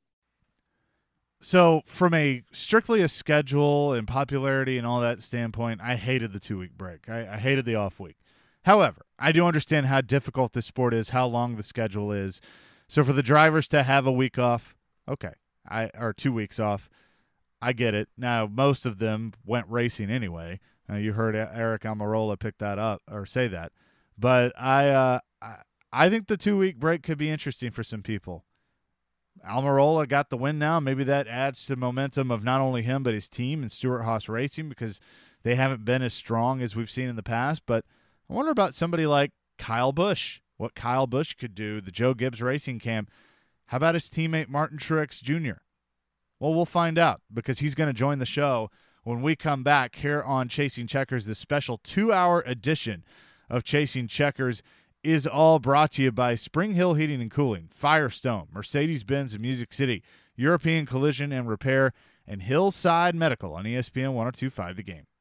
Speaker 4: So from a strictly a schedule and popularity and all that standpoint, I hated the two-week break. I, I hated the off week. However, I do understand how difficult this sport is, how long the schedule is. So for the drivers to have a week off, okay, I or two weeks off, I get it. Now, most of them went racing anyway. Uh, you heard Eric Almirola pick that up or say that. But I, uh, I, I think the two-week break could be interesting for some people. Almirola got the win now. Maybe that adds to momentum of not only him but his team and Stewart-Haas Racing because they haven't been as strong as we've seen in the past. But I wonder about somebody like Kyle Busch. What Kyle Busch could do, the Joe Gibbs Racing Camp. How about his teammate Martin Truex Junior? Well, we'll find out because he's going to join the show when we come back here on Chasing Checkers. This special two-hour edition of Chasing Checkers is all brought to you by Spring Hill Heating and Cooling, Firestone, Mercedes-Benz of Music City, European Collision and Repair, and Hillside Medical on E S P N one oh two point five The Game.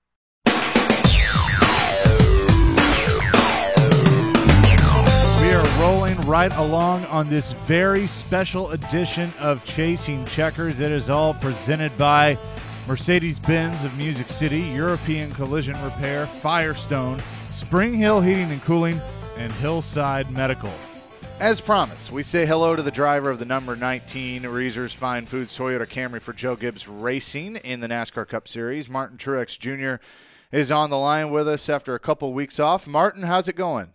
Speaker 4: We are rolling right along on this very special edition of Chasing Checkers. It is all presented by Mercedes-Benz of Music City, European Collision Repair, Firestone, Spring Hill Heating and Cooling, and Hillside Medical. As promised, we say hello to the driver of the number nineteen Reeser's Fine Foods Toyota Camry for Joe Gibbs Racing in the NASCAR Cup Series. Martin Truex Junior is on the line with us after a couple weeks off. Martin, how's it going?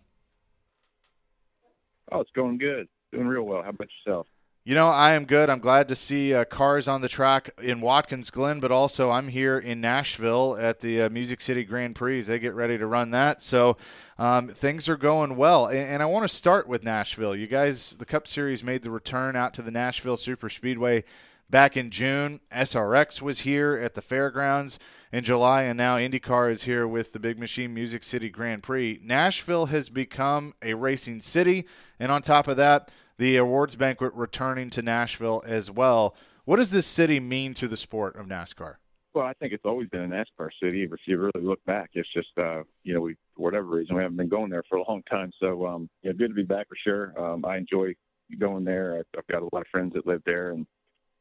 Speaker 11: Oh, it's going good. Doing real well. How about yourself?
Speaker 4: You know, I am good. I'm glad to see uh, cars on the track in Watkins Glen, but also I'm here in Nashville at the uh, Music City Grand Prix. They get ready to run that, so um, things are going well. And, and I want to start with Nashville. You guys, the Cup Series made the return out to the Nashville Super Speedway back in June. S R X was here at the fairgrounds in July, and now IndyCar is here with the Big Machine Music City Grand Prix. Nashville has become a racing city, and on top of that, the awards banquet returning to Nashville as well. What does this city mean to the sport of NASCAR?
Speaker 11: Well, I think it's always been a NASCAR city. If you really look back, it's just, uh, you know, we for whatever reason, we haven't been going there for a long time. So, um, yeah, good to be back for sure. Um, I enjoy going there. I've got a lot of friends that live there, and,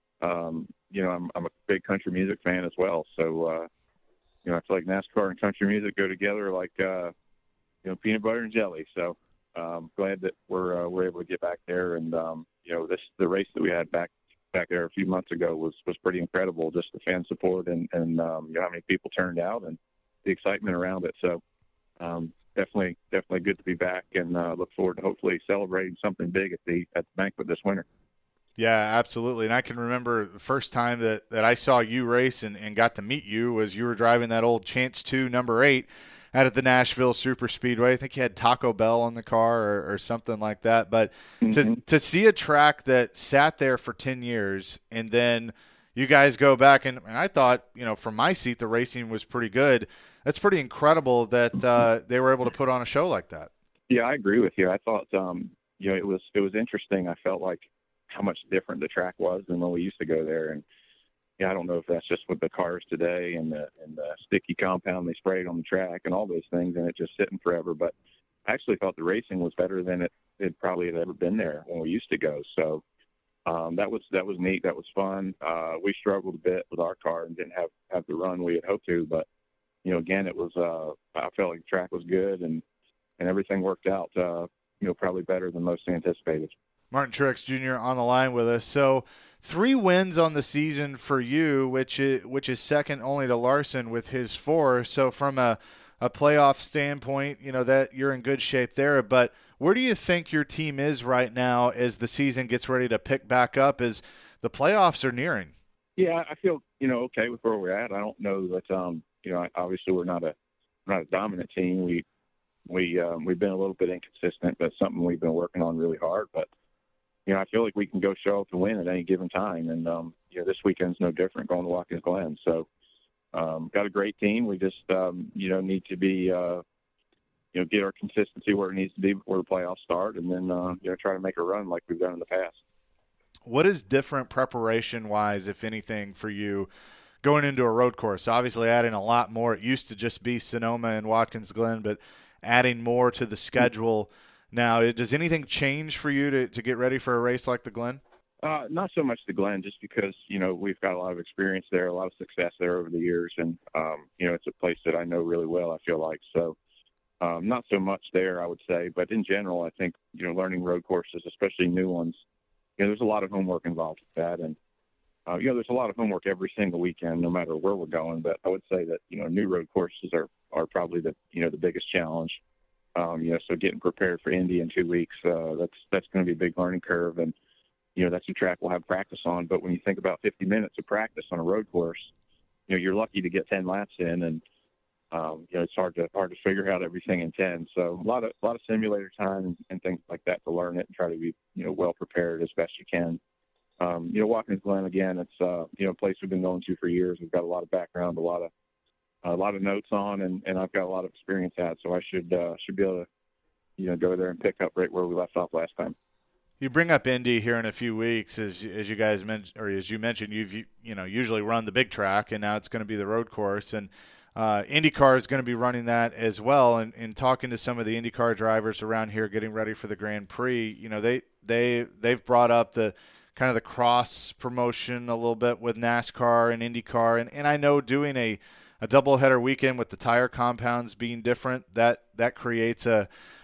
Speaker 11: um, you know, I'm, I'm a big country music fan as well. So, uh, you know, I feel like NASCAR and country music go together like, uh, you know, peanut butter and jelly. So, Um, glad that we're uh, we're able to get back there, and um, you know, this the race that we had back back there a few months ago was, was pretty incredible. Just the fan support and and um, you know, how many people turned out and the excitement around it. So um, definitely definitely good to be back, and uh, look forward to hopefully celebrating something big at the at the banquet this winter.
Speaker 4: Yeah, absolutely. And I can remember the first time that, that I saw you race and, and got to meet you was you were driving that old Chance two number eight out at the Nashville Super Speedway. I think you had Taco Bell on the car or, or something like that. But mm-hmm. to to see a track that sat there for ten years and then you guys go back, and, and I thought, you know, from my seat, the racing was pretty good. That's pretty incredible that uh, they were able to put on a show like that.
Speaker 11: Yeah, I agree with you. I thought, um, you know, it was it was interesting. I felt like how much different the track was than when we used to go there. And yeah, I don't know if that's just with the cars today and the and the sticky compound they sprayed on the track and all those things, and it just sitting forever. But I actually thought the racing was better than it, it probably had ever been there when we used to go. So um, that was that was neat. That was fun. Uh, we struggled a bit with our car and didn't have, have the run we had hoped to. But, you know, again, it was uh, I felt like the track was good, and, and everything worked out, uh, you know, probably better than most anticipated.
Speaker 4: Martin Truex Junior on the line with us. So three wins on the season for you, which is, which is second only to Larson with his four. So from a, a playoff standpoint, you know, that you're in good shape there. But where do you think your team is right now as the season gets ready to pick back up as the playoffs are nearing?
Speaker 11: Yeah, I feel, you know, okay with where we're at. I don't know that, um, you know, obviously we're not a, we're not a dominant team. We, we, um, we've been a little bit inconsistent, but something we've been working on really hard. But, you know, I feel like we can go show up and win at any given time. And, um, you know, this weekend's no different going to Watkins Glen. So, um, got a great team. We just, um, you know, need to be, uh, you know, get our consistency where it needs to be before the playoffs start, and then, uh, you know, try to make a run like we've done in the past.
Speaker 4: What is different preparation-wise, if anything, for you going into a road course? Obviously adding a lot more. It used to just be Sonoma and Watkins Glen, but adding more to the schedule now. Does anything change for you to, to get ready for a race like the Glen?
Speaker 11: Uh, not so much the Glen, just because, you know, we've got a lot of experience there, a lot of success there over the years. And, um, you know, it's a place that I know really well, I feel like. So um, not so much there, I would say. But in general, I think, you know, learning road courses, especially new ones, you know, there's a lot of homework involved with that. And, uh, you know, there's a lot of homework every single weekend, no matter where we're going. But I would say that, you know, new road courses are, are probably the, you know, the biggest challenge. Um, you know, so getting prepared for Indy in two weeks, uh, that's that's going to be a big learning curve. And, you know, that's a track we'll have practice on. But when you think about fifty minutes of practice on a road course, you know, you're lucky to get ten laps in. And, um, you know, it's hard to hard to figure out everything in ten. So a lot of a lot of simulator time and, and things like that to learn it and try to be, you know, well prepared as best you can. Um, you know, Watkins Glen, again, it's, uh, you know, a place we've been going to for years. We've got a lot of background, a lot of a lot of notes on, and, and I've got a lot of experience at, so I should uh, should be able to, you know, go there and pick up right where we left off last time.
Speaker 4: You bring up Indy here in a few weeks, as as you guys mentioned, or as you mentioned, you've you, you know usually run the big track, and now it's going to be the road course, and uh, IndyCar is going to be running that as well. And, and talking to some of the IndyCar drivers around here, getting ready for the Grand Prix, you know, they they they've brought up the kind of the cross promotion a little bit with NASCAR and IndyCar, and and I know doing a a doubleheader weekend with the tire compounds being different, that that creates a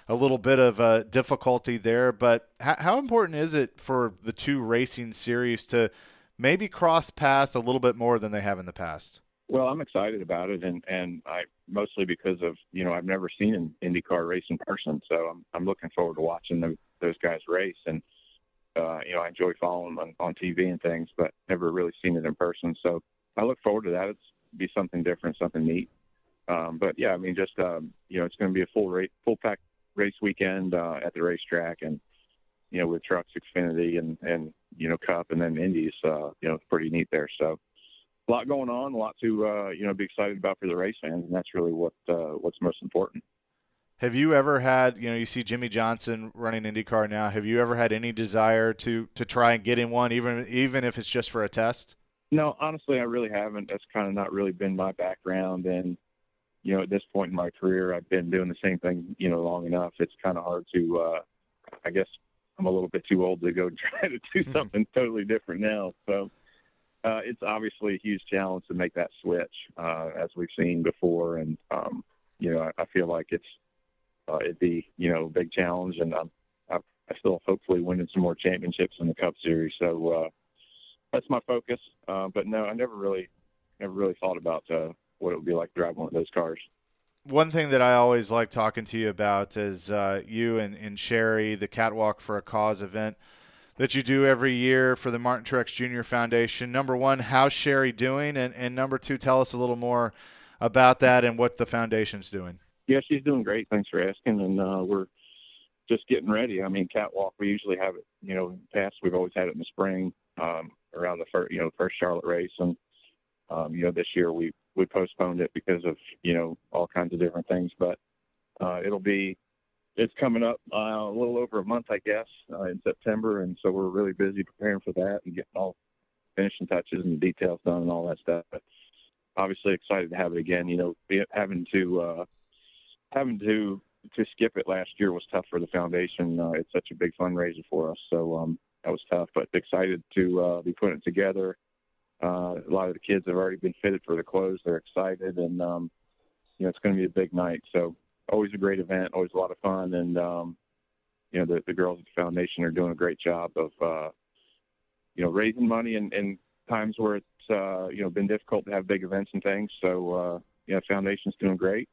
Speaker 4: a little bit of uh, difficulty there. But h- how important is it for the two racing series to maybe cross paths a little bit more than they have in the past?
Speaker 11: Well, I'm excited about it, and, and I mostly because of, you know, I've never seen an IndyCar race in person, so I'm I'm looking forward to watching the, those guys race. And, uh, you know, I enjoy following them on, on T V and things, but never really seen it in person. So I look forward to that. It's be something different, something neat. Um, but, yeah, I mean, just, um, you know, it's going to be a full race, full pack race weekend uh, at the racetrack, and, you know, with Trucks, Xfinity, and, and you know, Cup, and then Indies, uh, you know, it's pretty neat there. So a lot going on, a lot to, uh, you know, be excited about for the race fans, and that's really what uh, what's most important.
Speaker 4: Have you ever had, you know, you see Jimmy Johnson running IndyCar now. Have you ever had any desire to, to try and get in one, even even if it's just for a test?
Speaker 11: No, honestly, I really haven't. That's kind of not really been my background. And, you know, at this point in my career, I've been doing the same thing, you know, long enough. It's kind of hard to, uh, I guess I'm a little bit too old to go try to do something totally different now. So. Uh, it's obviously a huge challenge to make that switch, uh, as we've seen before. And, um, you know, I, I feel like it's, uh, it'd be, you know, a big challenge, and I'm, I, I still hopefully winning some more championships in the Cup Series. So, uh, that's my focus. Uh, but no, I never really, never really thought about, uh, what it would be like to drive one of those cars.
Speaker 4: One thing that I always like talking to you about is, uh, you and, and Sherry, the Catwalk for a Cause event that you do every year for the Martin Truex Junior Foundation. Number one, how's Sherry doing? And, and number two, tell us a little more about that and what the foundation's doing.
Speaker 11: Yeah, she's doing great. Thanks for asking. And uh, we're just getting ready. I mean, Catwalk, we usually have it, you know, in the past, we've always had it in the spring um, around the first, you know, first Charlotte race. And, um, you know, this year we, we postponed it because of, you know, all kinds of different things. But uh, it'll be, It's coming up uh, a little over a month, I guess, uh, in September, and so we're really busy preparing for that and getting all finishing touches and details done and all that stuff. But obviously excited to have it again. You know, be, having to uh, having to to skip it last year was tough for the foundation. Uh, it's such a big fundraiser for us, so um, that was tough. But excited to uh, be putting it together. Uh, a lot of the kids have already been fitted for the clothes. They're excited, and um, you know, it's going to be a big night. So. Always a great event, always a lot of fun. And, um, you know, the, the girls at the foundation are doing a great job of, uh, you know, raising money in, in times where it's, uh, you know, been difficult to have big events and things. So, uh, yeah, foundation's doing great.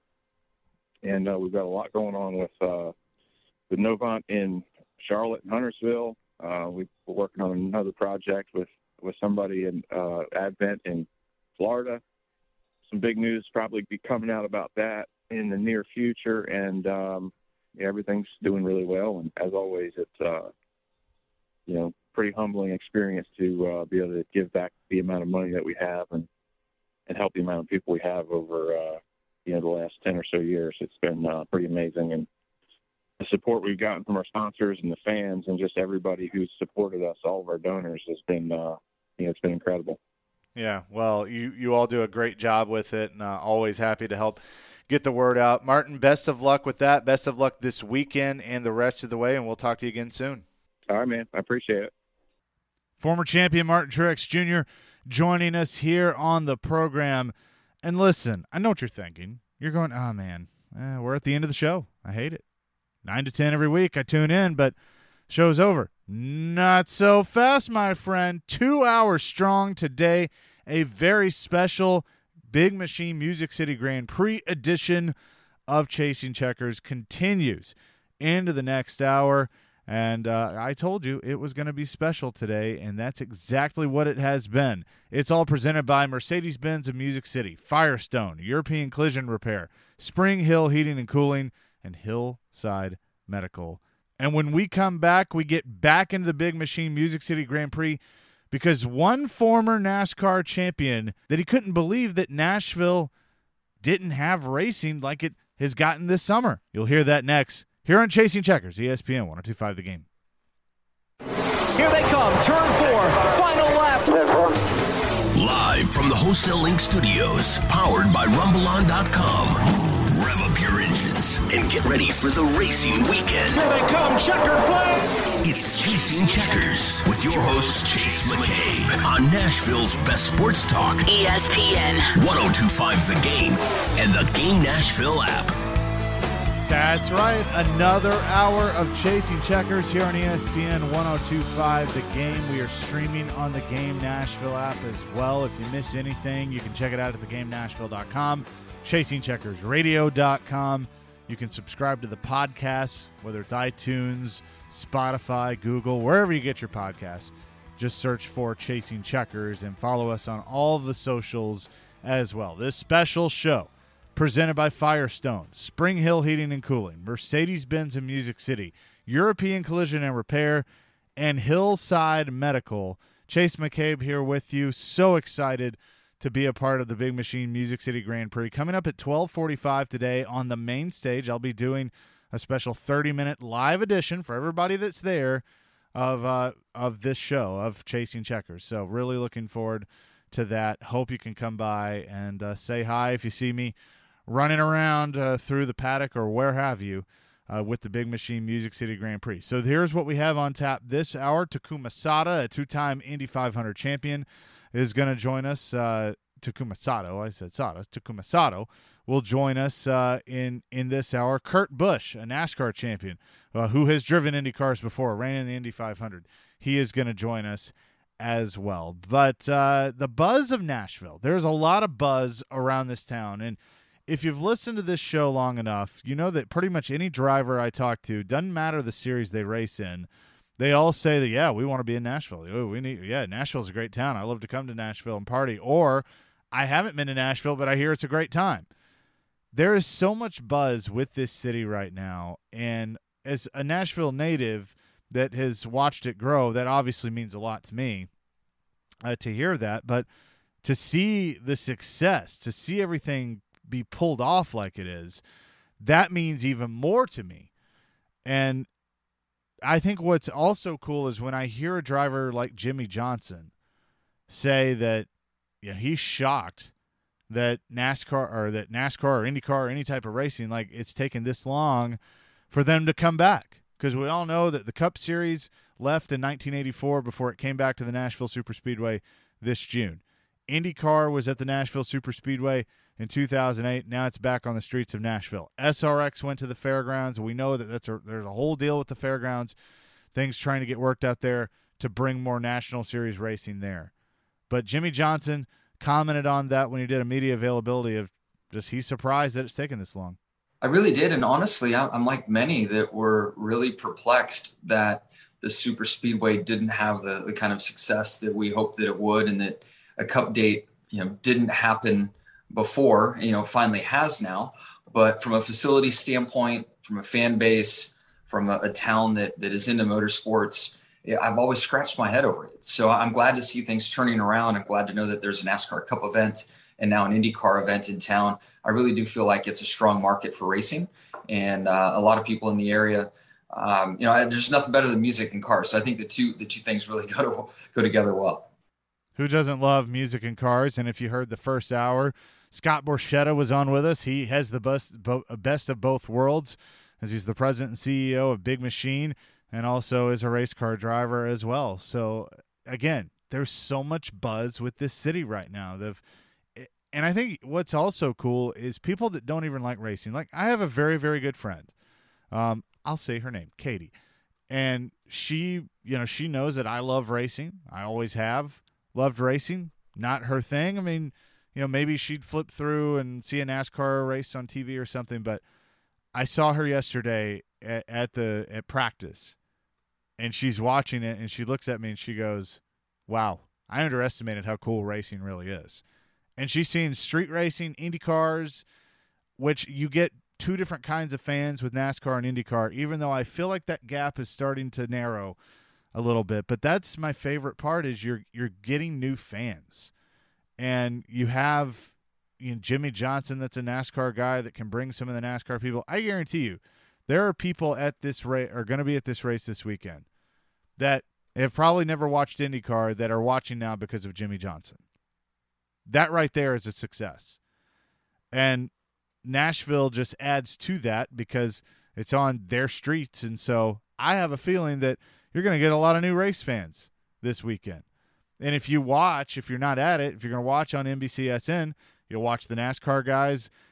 Speaker 11: And uh, we've got a lot going on with, uh, with Novant in Charlotte and Huntersville. Uh, we're working on another project with, with somebody in uh, Advent in Florida. Some big news probably be coming out about that in the near future, and um, yeah, everything's doing really well. And as always, it's uh, you know, pretty humbling experience to uh, be able to give back the amount of money that we have and and help the amount of people we have over uh, you know, the last ten or so years. It's been uh, pretty amazing, and the support we've gotten from our sponsors and the fans and just everybody who's supported us, all of our donors, has been uh, you know, it's been incredible.
Speaker 4: Yeah, well, you you all do a great job with it, and uh, always happy to help get the word out. Martin, best of luck with that. Best of luck this weekend and the rest of the way, and we'll talk to you again soon.
Speaker 11: All right, man. I appreciate it.
Speaker 4: Former champion Martin Truex Junior joining us here on the program. And listen, I know what you're thinking. You're going, oh, man, eh, we're at the end of the show. I hate it. nine to ten every week, I tune in, but show's over. Not so fast, my friend. Two hours strong today. A very special Big Machine Music City Grand Prix edition of Chasing Checkers continues into the next hour. And uh, I told you it was going to be special today, and that's exactly what it has been. It's all presented by Mercedes-Benz of Music City, Firestone, European Collision Repair, Spring Hill Heating and Cooling, and Hillside Medical. And when we come back, we get back into the Big Machine Music City Grand Prix because one former NASCAR champion that he couldn't believe that Nashville didn't have racing like it has gotten this summer. You'll hear that next here on Chasing Checkers, E S P N one oh two point five The Game.
Speaker 1: Here they come, turn four, final lap.
Speaker 2: Live from the Wholesale Link Studios, powered by Rumble On dot com. Rev up your engines and get ready for the racing weekend.
Speaker 1: Here they come, checkered flag.
Speaker 2: It's Chasing Checkers with your host, Chase McCabe, on Nashville's best sports talk.
Speaker 12: E S P N
Speaker 2: one oh two point five The Game and the Game Nashville app.
Speaker 4: That's right. Another hour of Chasing Checkers here on E S P N one oh two point five The Game. We are streaming on the Game Nashville app as well. If you miss anything, you can check it out at the game nashville dot com, chasing checkers radio dot com. You can subscribe to the podcast, whether it's iTunes, Spotify, Google, wherever you get your podcasts. Just search for Chasing Checkers and follow us on all of the socials as well. This special show presented by Firestone, Spring Hill Heating and Cooling, Mercedes-Benz in Music City, European Collision and Repair, and Hillside Medical. Chase McCabe here with you. So excited to be a part of the Big Machine Music City Grand Prix. Coming up at twelve forty-five today on the main stage, I'll be doing a special thirty-minute live edition for everybody that's there of uh, of this show, of Chasing Checkers. So really looking forward to that. Hope you can come by and uh, say hi if you see me running around uh, through the paddock or where have you uh, with the Big Machine Music City Grand Prix. So here's what we have on tap this hour. Takuma Sato, a two-time Indy five hundred champion, is going to join us. Uh, Takuma Sato, I said Sato. Takuma Sato will join us uh, in, in this hour. Kurt Busch, a NASCAR champion uh, who has driven Indy cars before, ran in the Indy five hundred. He is going to join us as well. But uh, the buzz of Nashville, there's a lot of buzz around this town, and if you've listened to this show long enough, you know that pretty much any driver I talk to, doesn't matter the series they race in, they all say that, yeah, we want to be in Nashville. Oh, we need, yeah, Nashville's a great town. I love to come to Nashville and party. Or, I haven't been to Nashville, but I hear it's a great time. There is so much buzz with this city right now, and as a Nashville native that has watched it grow, that obviously means a lot to me uh, to hear that. But to see the success, to see everything be pulled off like it is, that means even more to me. And I think what's also cool is when I hear a driver like Jimmie Johnson say that, yeah, he's shocked that NASCAR or that NASCAR or IndyCar or any type of racing, like, it's taken this long for them to come back. Because we all know that the Cup Series left in nineteen eighty-four before it came back to the Nashville Superspeedway this June. IndyCar was at the Nashville Superspeedway in two thousand eight. Now it's back on the streets of Nashville. S R X went to the fairgrounds. We know that that's a, there's a whole deal with the fairgrounds, things trying to get worked out there to bring more National Series racing there. But Jimmie Johnson commented on that when he did a media availability of just he's surprised that it's taken this long.
Speaker 12: I really did. And honestly, I'm like many that were really perplexed that the super speedway didn't have the, the kind of success that we hoped that it would, and that a Cup date, you know, didn't happen before, you know, finally has now. But from a facility standpoint, from a fan base, from a, a town that, that is into motorsports, I've always scratched my head over it. So I'm glad to see things turning around. I'm glad to know that there's a NASCAR Cup event and now an IndyCar event in town. I really do feel like it's a strong market for racing, and uh, a lot of people in the area, um, you know, there's nothing better than music and cars. So I think the two, the two things really go to, go together well.
Speaker 4: Who doesn't love music and cars? And if you heard the first hour, Scott Borchetta was on with us. He has the best, bo- best of both worlds, as he's the president and C E O of Big Machine, and also is a race car driver as well. So, again, there's so much buzz with this city right now. They've, and I think what's also cool is people that don't even like racing. Like, I have a very, very good friend. Um, I'll say her name, Katie. And she, you know, she knows that I love racing. I always have loved racing. Not her thing. I mean, you know, maybe she'd flip through and see a NASCAR race on T V or something. But I saw her yesterday at, at the at practice, and she's watching it, and she looks at me and she goes, "Wow, I underestimated how cool racing really is." And she's seen street racing, Indy cars, which you get two different kinds of fans with NASCAR and IndyCar, even though I feel like that gap is starting to narrow a little bit. But that's my favorite part, is you're you're getting new fans. And you have, you know, Jimmie Johnson, that's a NASCAR guy that can bring some of the NASCAR people. I guarantee you, there are people at this race, are going to be at this race this weekend, that have probably never watched IndyCar that are watching now because of Jimmie Johnson. That right there is a success. And Nashville just adds to that because it's on their streets. And so I have a feeling that you're going to get a lot of new race fans this weekend. And if you watch, if you're not at it, if you're going to watch on N B C S N, you'll watch the NASCAR guys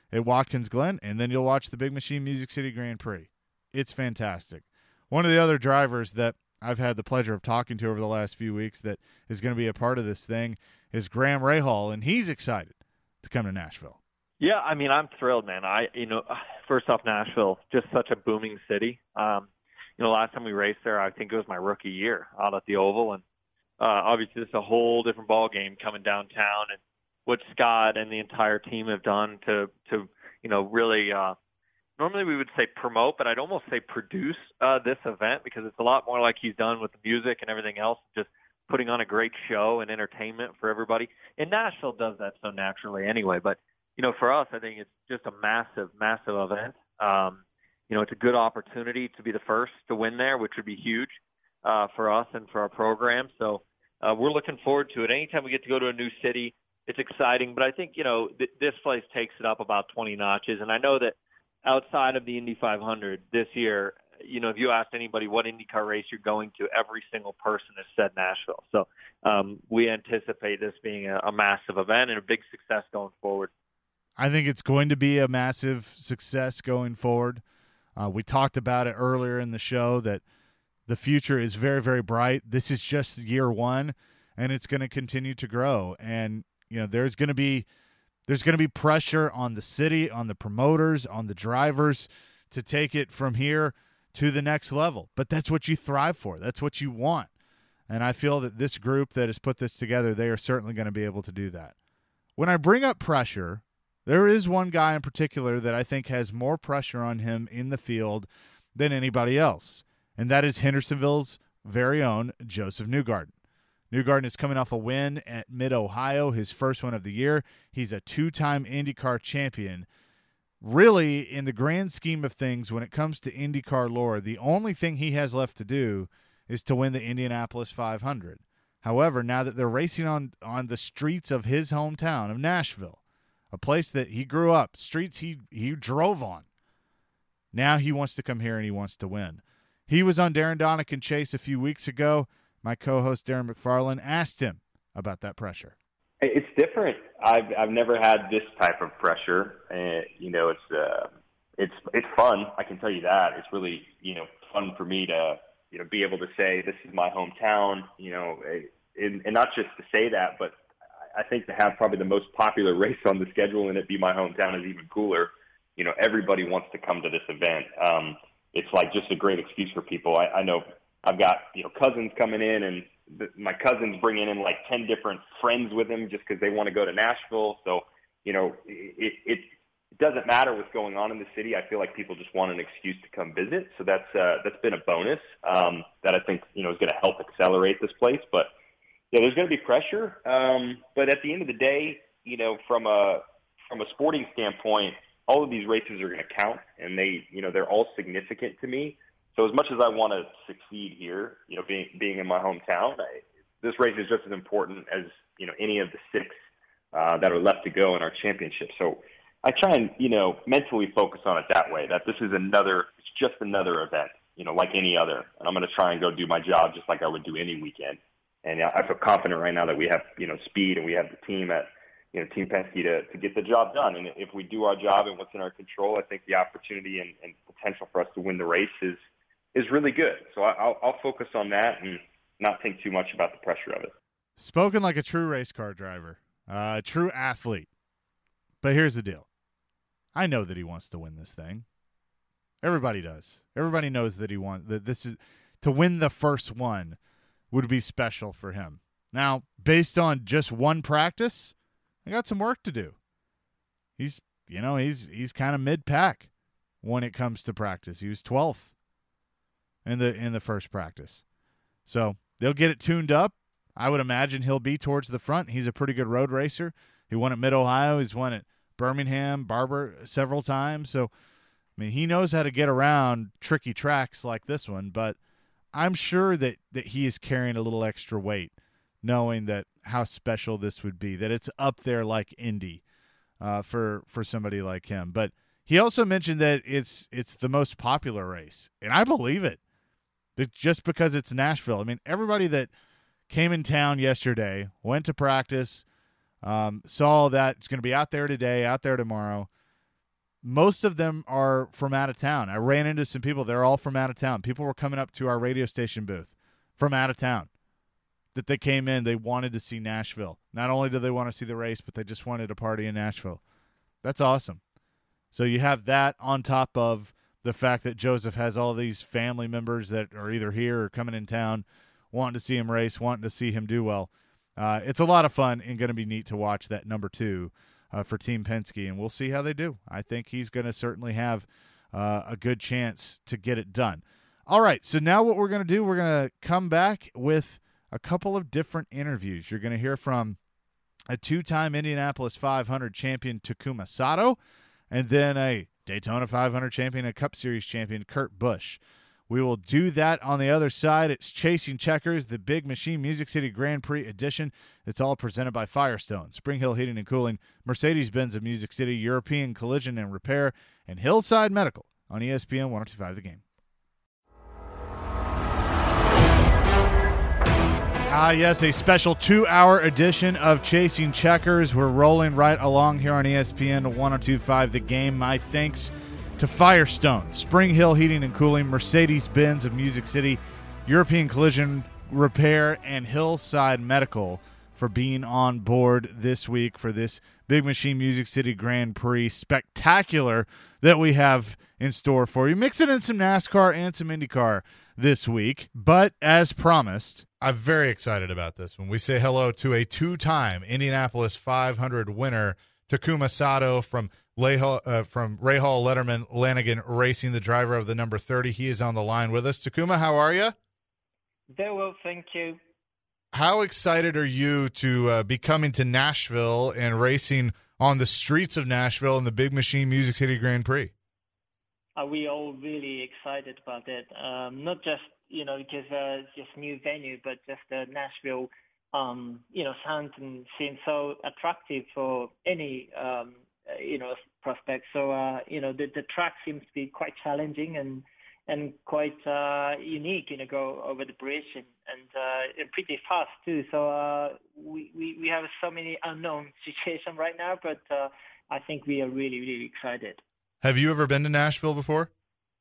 Speaker 4: at Watkins Glen, and then you'll watch the Big Machine Music City Grand Prix. It's fantastic. One of the other drivers that I've had the pleasure of talking to over the last few weeks that is going to be a part of this thing is Graham Rahal, and he's excited to come to Nashville.
Speaker 13: Yeah, I mean, I'm thrilled, man. I, you know, first off, Nashville, just such a booming city. Um, you know, last time we raced there, I think it was my rookie year out at the Oval, and uh, obviously it's a whole different ball game coming downtown, and what Scott and the entire team have done to, to you know, really uh, normally we would say promote, but I'd almost say produce uh, this event, because it's a lot more like he's done with the music and everything else, just putting on a great show and entertainment for everybody. And Nashville does that so naturally anyway, but you know, for us, I think it's just a massive, massive event. Um, you know, it's a good opportunity to be the first to win there, which would be huge uh, for us and for our program. So uh, we're looking forward to it. Anytime we get to go to a new city, it's exciting. But I think, you know, th- this place takes it up about twenty notches. And I know that outside of the Indy five hundred this year, you know, if you asked anybody what IndyCar race you're going to, every single person has said Nashville. So um, we anticipate this being a, a massive event and a big success going forward.
Speaker 4: I think it's going to be a massive success going forward. Uh, we talked about it earlier in the show that the future is very, very bright. This is just year one, and it's going to continue to grow. And you know, there's going to be there's going to be pressure on the city, on the promoters, on the drivers to take it from here to the next level. But that's what you thrive for. That's what you want. And I feel that this group that has put this together, they are certainly going to be able to do that. When I bring up pressure, there is one guy in particular that I think has more pressure on him in the field than anybody else, and that is Hendersonville's very own Josef Newgarden. Newgarden is coming off a win at Mid-Ohio, his first one of the year. He's a two-time IndyCar champion. Really, in the grand scheme of things, when it comes to IndyCar lore, the only thing he has left to do is to win the Indianapolis five hundred. However, now that they're racing on, on the streets of his hometown of Nashville, a place that he grew up, streets he, he drove on. Now he wants to come here and he wants to win. He was on Darren Donick and Chase a few weeks ago. My co-host Darren McFarland asked him about that pressure.
Speaker 14: It's different. I've I've never had this type of pressure, and you know, it's uh, it's it's fun. I can tell you that it's really you know fun for me to you know be able to say this is my hometown. You know, and, and not just to say that, but I think to have probably the most popular race on the schedule and it be my hometown is even cooler. You know, everybody wants to come to this event. Um, it's like just a great excuse for people. I, I know I've got, you know, cousins coming in, and the, my cousins bringing in like ten different friends with them just because they want to go to Nashville. So, you know, it, it, it doesn't matter what's going on in the city. I feel like people just want an excuse to come visit. So that's, uh, that's been a bonus um, that I think, you know, is going to help accelerate this place. But yeah, there's going to be pressure, um, but at the end of the day, you know, from a from a sporting standpoint, all of these races are going to count, and they, you know, they're all significant to me. So as much as I want to succeed here, you know, being being in my hometown, I, this race is just as important as you know any of the six uh, that are left to go in our championship. So I try and you know mentally focus on it that way. That this is another, it's just another event, you know, like any other, and I'm going to try and go do my job just like I would do any weekend. And I feel confident right now that we have, you know, speed and we have the team at, you know, Team Penske to, to get the job done. And if we do our job and what's in our control, I think the opportunity and, and potential for us to win the race is, is really good. So I'll, I'll focus on that and not think too much about the pressure of it.
Speaker 4: Spoken like a true race car driver, uh, a true athlete. But here's the deal. I know that he wants to win this thing. Everybody does. Everybody knows that he wants that this is to win the first one would be special for him. Now, based on just one practice, I got some work to do. He's, you know, he's he's kind of mid-pack when it comes to practice. He was twelfth in the in the first practice. So they'll get it tuned up. I would imagine he'll be towards the front. He's a pretty good road racer. He won at Mid-Ohio. He's won at Birmingham, Barber several times. So, I mean, he knows how to get around tricky tracks like this one, but I'm sure that, that he is carrying a little extra weight, knowing that how special this would be, that it's up there like Indy uh, for for somebody like him. But he also mentioned that it's it's the most popular race, and I believe it. It's just because it's Nashville. I mean, everybody that came in town yesterday, went to practice, um, saw that it's going to be out there today, out there tomorrow. most of them are from out of town. I ran into some people. They're all from out of town. People were coming up to our radio station booth from out of town that they came in. They wanted to see Nashville. Not only do they want to see the race, but they just wanted to party in Nashville. That's awesome. So you have that on top of the fact that Joseph has all these family members that are either here or coming in town, wanting to see him race, wanting to see him do well. Uh, it's a lot of fun and going to be neat to watch that number two uh, for Team Penske, and we'll see how they do. I think he's going to certainly have uh, a good chance to get it done. All right, so now what we're going to do, we're going to come back with a couple of different interviews. You're going to hear from a two-time Indianapolis five hundred champion, Takuma Sato, and then a Daytona five hundred champion and Cup Series champion, Kurt Busch. We will do that on the other side. It's Chasing Checkers, the Big Machine Music City Grand Prix edition. It's all presented by Firestone, Spring Hill Heating and Cooling, Mercedes-Benz of Music City, European Collision and Repair, and Hillside Medical on E S P N one oh two point five The Game. Ah, yes, a special two-hour edition of Chasing Checkers. We're rolling right along here on E S P N one oh two point five The Game. My thanks to Firestone, Spring Hill Heating and Cooling, Mercedes-Benz of Music City, European Collision Repair, and Hillside Medical for being on board this week for this Big Machine Music City Grand Prix spectacular that we have in store for you. Mixing in some NASCAR and some IndyCar this week. But as promised, I'm very excited about this when we say hello to a two-time Indianapolis five hundred winner, Takuma Sato from Rahal, uh, from Rahal Letterman Lanigan Racing, the driver of the number thirty. He is on the line with us. Takuma, how are you?
Speaker 15: Very well, thank you.
Speaker 4: How excited are you to uh, be coming to Nashville and racing on the streets of Nashville in the Big Machine Music City Grand Prix?
Speaker 15: Are we all really excited about it? Um, not just, you know, because uh, it's just new venue, but just uh, Nashville, um, you know, sound and seems so attractive for any, um, you know, prospect. So, uh, you know, the, the track seems to be quite challenging and and quite uh, unique, you know, go over the bridge and, and, uh, and pretty fast too. So uh, we, we, we have so many unknown situations right now, but uh, I think we are really, really excited.
Speaker 4: Have you ever been to Nashville before?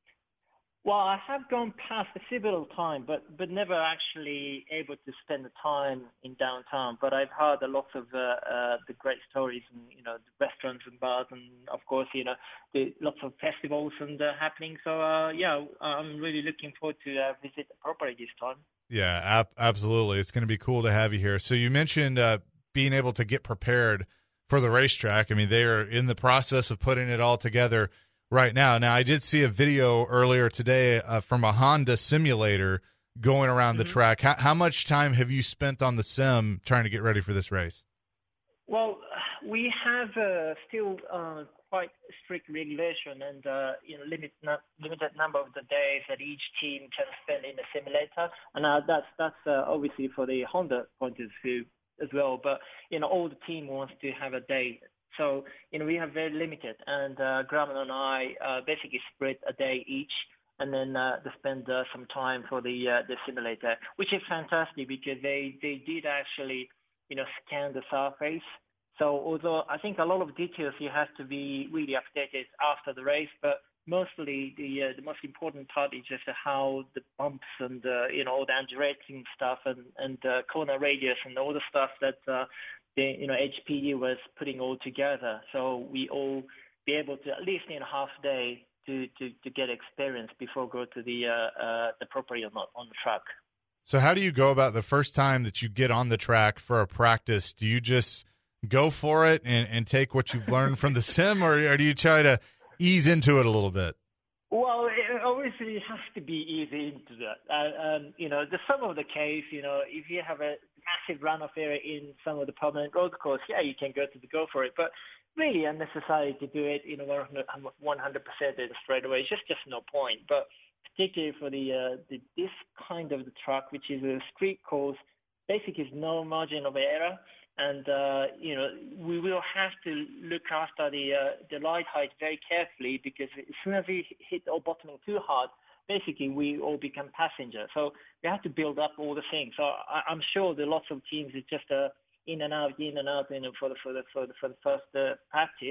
Speaker 15: Well, I have gone past a several times, but but never actually able to spend the time in downtown. But I've heard a lot of uh, uh, the great stories, and you know, the restaurants and bars, and of course, you know, the lots of festivals and uh, happening. So uh, yeah, I'm really looking forward to uh, visit the property this time.
Speaker 4: Yeah, ab- absolutely. It's going to be cool to have you here. So you mentioned uh, being able to get prepared for the racetrack. I mean, they are in the process of putting it all together right now. Now, I did see a video earlier today uh, from a Honda simulator going around mm-hmm. the track. How, how much time have you spent on the sim trying to get ready for this race?
Speaker 15: Well, we have uh, still uh, quite strict regulation and uh, you know limit not, limited number of the days that each team can spend in the simulator, and uh, that's that's uh, obviously for the Honda point of view as well. But you know, all the team wants to have a day. So, you know, we have very limited, and uh, Graham and I uh, basically split a day each, and then uh, they spend uh, some time for the uh, the simulator, which is fantastic because they, they did actually, you know, scan the surface. So although I think a lot of details you have to be really updated after the race, but mostly the uh, the most important part is just how the bumps and, uh, you know, all the undulating stuff and, and uh, corner radius and all the stuff that uh, the, you know, H P D was putting all together. So we all be able to, at least in a half day, to, to, to get experience before go to the, uh, uh, the property on the, on the track.
Speaker 4: So how do you go about the first time that you get on the track for a practice? Do you just go for it and, and take what you've learned from the sim, or, or do you try to ease into it a little bit?
Speaker 15: Well, it obviously it has to be easy into that. Uh, um, you know, the some of the case, you know, if you have a massive runoff area in some of the permanent road course, yeah, you can go to the go for it. But really unnecessary to do it, you know, one hundred percent in the straightaway. It's just, just no point. But particularly for the, uh, the this kind of the track, which is a street course, basically is no margin of error. And, uh, you know, we will have to look after the uh, the light height very carefully because as soon as we hit or bottoming too hard, basically we all become passengers. So we have to build up all the things. So I, I'm sure there are lots of teams it's just uh, in and out, in and out, you know, for the for the for the, for the first uh, practice,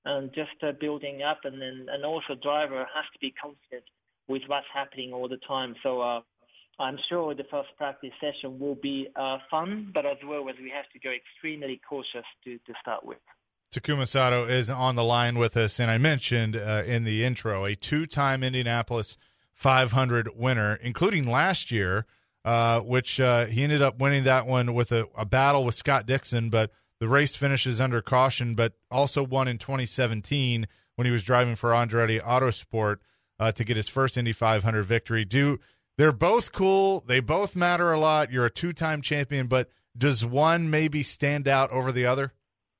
Speaker 15: and just uh, building up, and then and also driver has to be confident with what's happening all the time. So uh, I'm sure the first practice session will be uh, fun, but as well as we have to go extremely cautious to, to start with.
Speaker 4: Takuma Sato is on the line with us, and I mentioned uh, in the intro a two-time Indianapolis five hundred winner, including last year, uh, which uh, he ended up winning that one with a, a battle with Scott Dixon, but the race finishes under caution, but also won in twenty seventeen when he was driving for Andretti Autosport uh, to get his first Indy five hundred victory. Do They're both cool. They both matter a lot. You're a two-time champion, but does one maybe stand out over the other?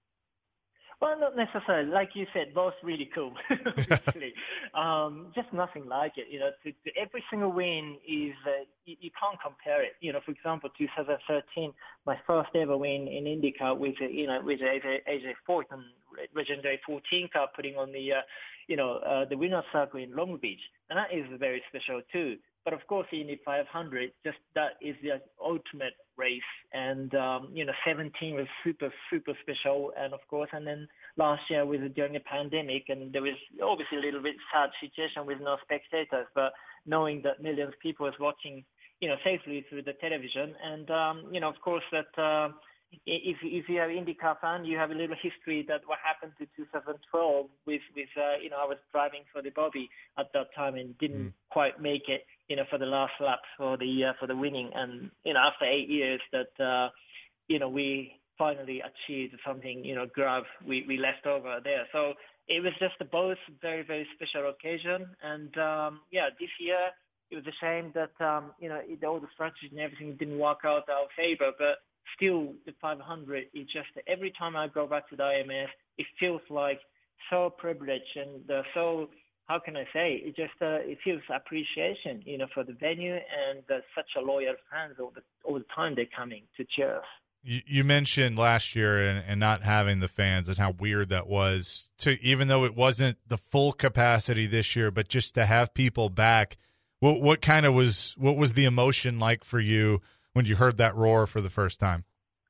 Speaker 15: Well, not necessarily. Like you said, both really cool. Obviously, um, just nothing like it. You know, to, to every single win is uh, you, you can't compare it. You know, for example, two thousand thirteen, my first ever win in IndyCar with uh, you know with A J Foyt and legendary fourteen car putting on the uh, you know uh, the winner's circle in Long Beach, and that is very special too. But of course, the Indy five hundred, just that is the ultimate race. And, um, you know, seventeen was super, super special. And of course, and then last year was during the pandemic, and there was obviously a little bit sad situation with no spectators, but knowing that millions of people was watching, you know, safely through the television. And, um, you know, of course that, uh, If if you have IndyCar fan, you have a little history that what happened to two thousand twelve with with uh, you know I was driving for the Bobby at that time and didn't mm. quite make it you know for the last lap for the uh, for the winning, and you know after eight years that uh, you know we finally achieved something you know Grav we we left over there. So it was just a both very very special occasion, and um, yeah this year it was a shame that um, you know all the strategies and everything didn't work out our favor, but still, the five hundred is just every time I go back to the I M S, it feels like so privileged and uh, so, how can I say, it just uh, it feels appreciation, you know, for the venue and uh, such a loyal fans all the all the time they're coming to cheer us.
Speaker 4: You, you mentioned last year and, and not having the fans and how weird that was. To even though it wasn't the full capacity this year, but just to have people back, what what kind of was what was the emotion like for you when you heard that roar for the first time?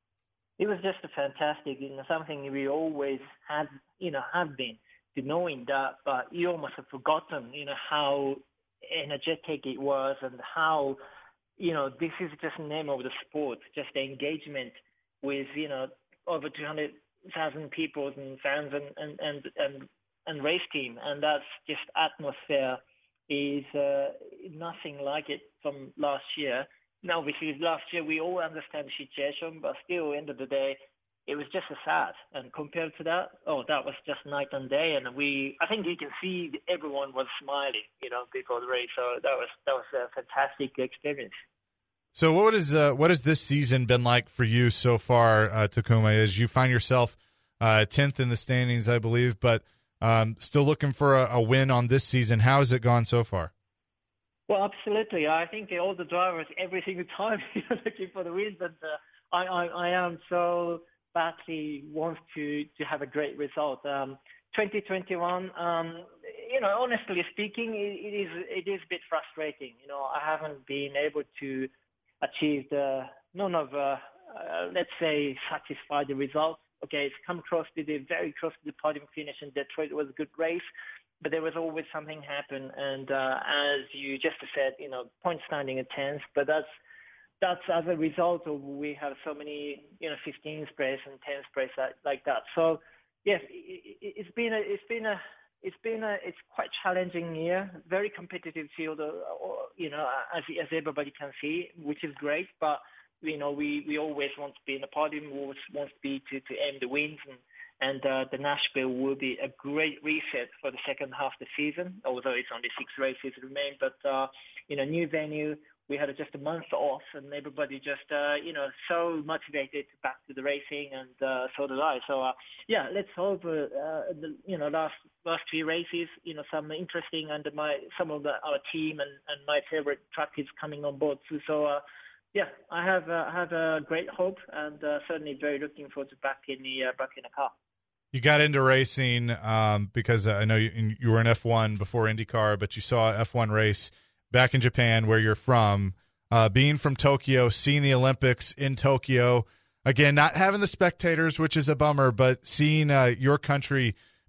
Speaker 15: It was just a fantastic, you know, something we always had, you know, have been to knowing that, but you almost have forgotten, you know, how energetic it was and how, you know, this is just the name of the sport, just the engagement with, you know, over two hundred thousand people and fans and, and, and, and, and race team. And that's just atmosphere is uh, nothing like it from last year. Now, obviously, last year we all understand the situation, but still, end of the day, it was just a sad. And compared to that, oh, that was just night and day. And we, I think you can see everyone was smiling, you know, before the race. So that was that was a fantastic experience.
Speaker 4: So, what is uh, what has this season been like for you so far, uh, Takuma? As you find yourself uh, tenth in the standings, I believe, but um, still looking for a, a win on this season. How has it gone so far?
Speaker 15: Well, absolutely. I think all the drivers, every single time, are looking for the wins, and uh, I, I, I am so badly want to, to have a great result. Um, twenty twenty-one, um, you know, honestly speaking, it, it is it is a bit frustrating. You know, I haven't been able to achieve the none of, uh, uh, let's say, satisfy the results. Okay, it's come close to the very close to the podium finish in Detroit. It was a good race. But there was always something happen, and uh, as you just said, you know, point standing at tenth. But that's that's as a result of we have so many, you know, fifteen sprays and ten sprays like, like that. So yes, it, it, it's been a it's been a it's been a it's quite challenging year, very competitive field, uh, you know, as as everybody can see, which is great. But you know, we, we always want to be in the podium, we always want to be to, to aim the wins and. And uh, the Nashville will be a great reset for the second half of the season, although it's only six races remain. But, uh, you know, new venue, we had just a month off, and everybody just, uh, you know, so motivated back to the racing, and uh, so did I. So, uh, yeah, let's hope, uh, uh, the, you know, last last three races, you know, some interesting, and my some of the, our team and, and my favorite track is coming on board too. So, uh, yeah, I have uh, have a great hope, and uh, certainly very looking forward to back in the uh, back in the car.
Speaker 4: You got into racing um, because I know you, you were in F one before IndyCar, but you saw an F one race back in Japan where you're from. Uh, being from Tokyo, seeing the Olympics in Tokyo, again, not having the spectators, which is a bummer, but seeing uh, your country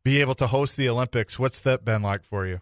Speaker 4: be able to host the Olympics. What's that been like for you?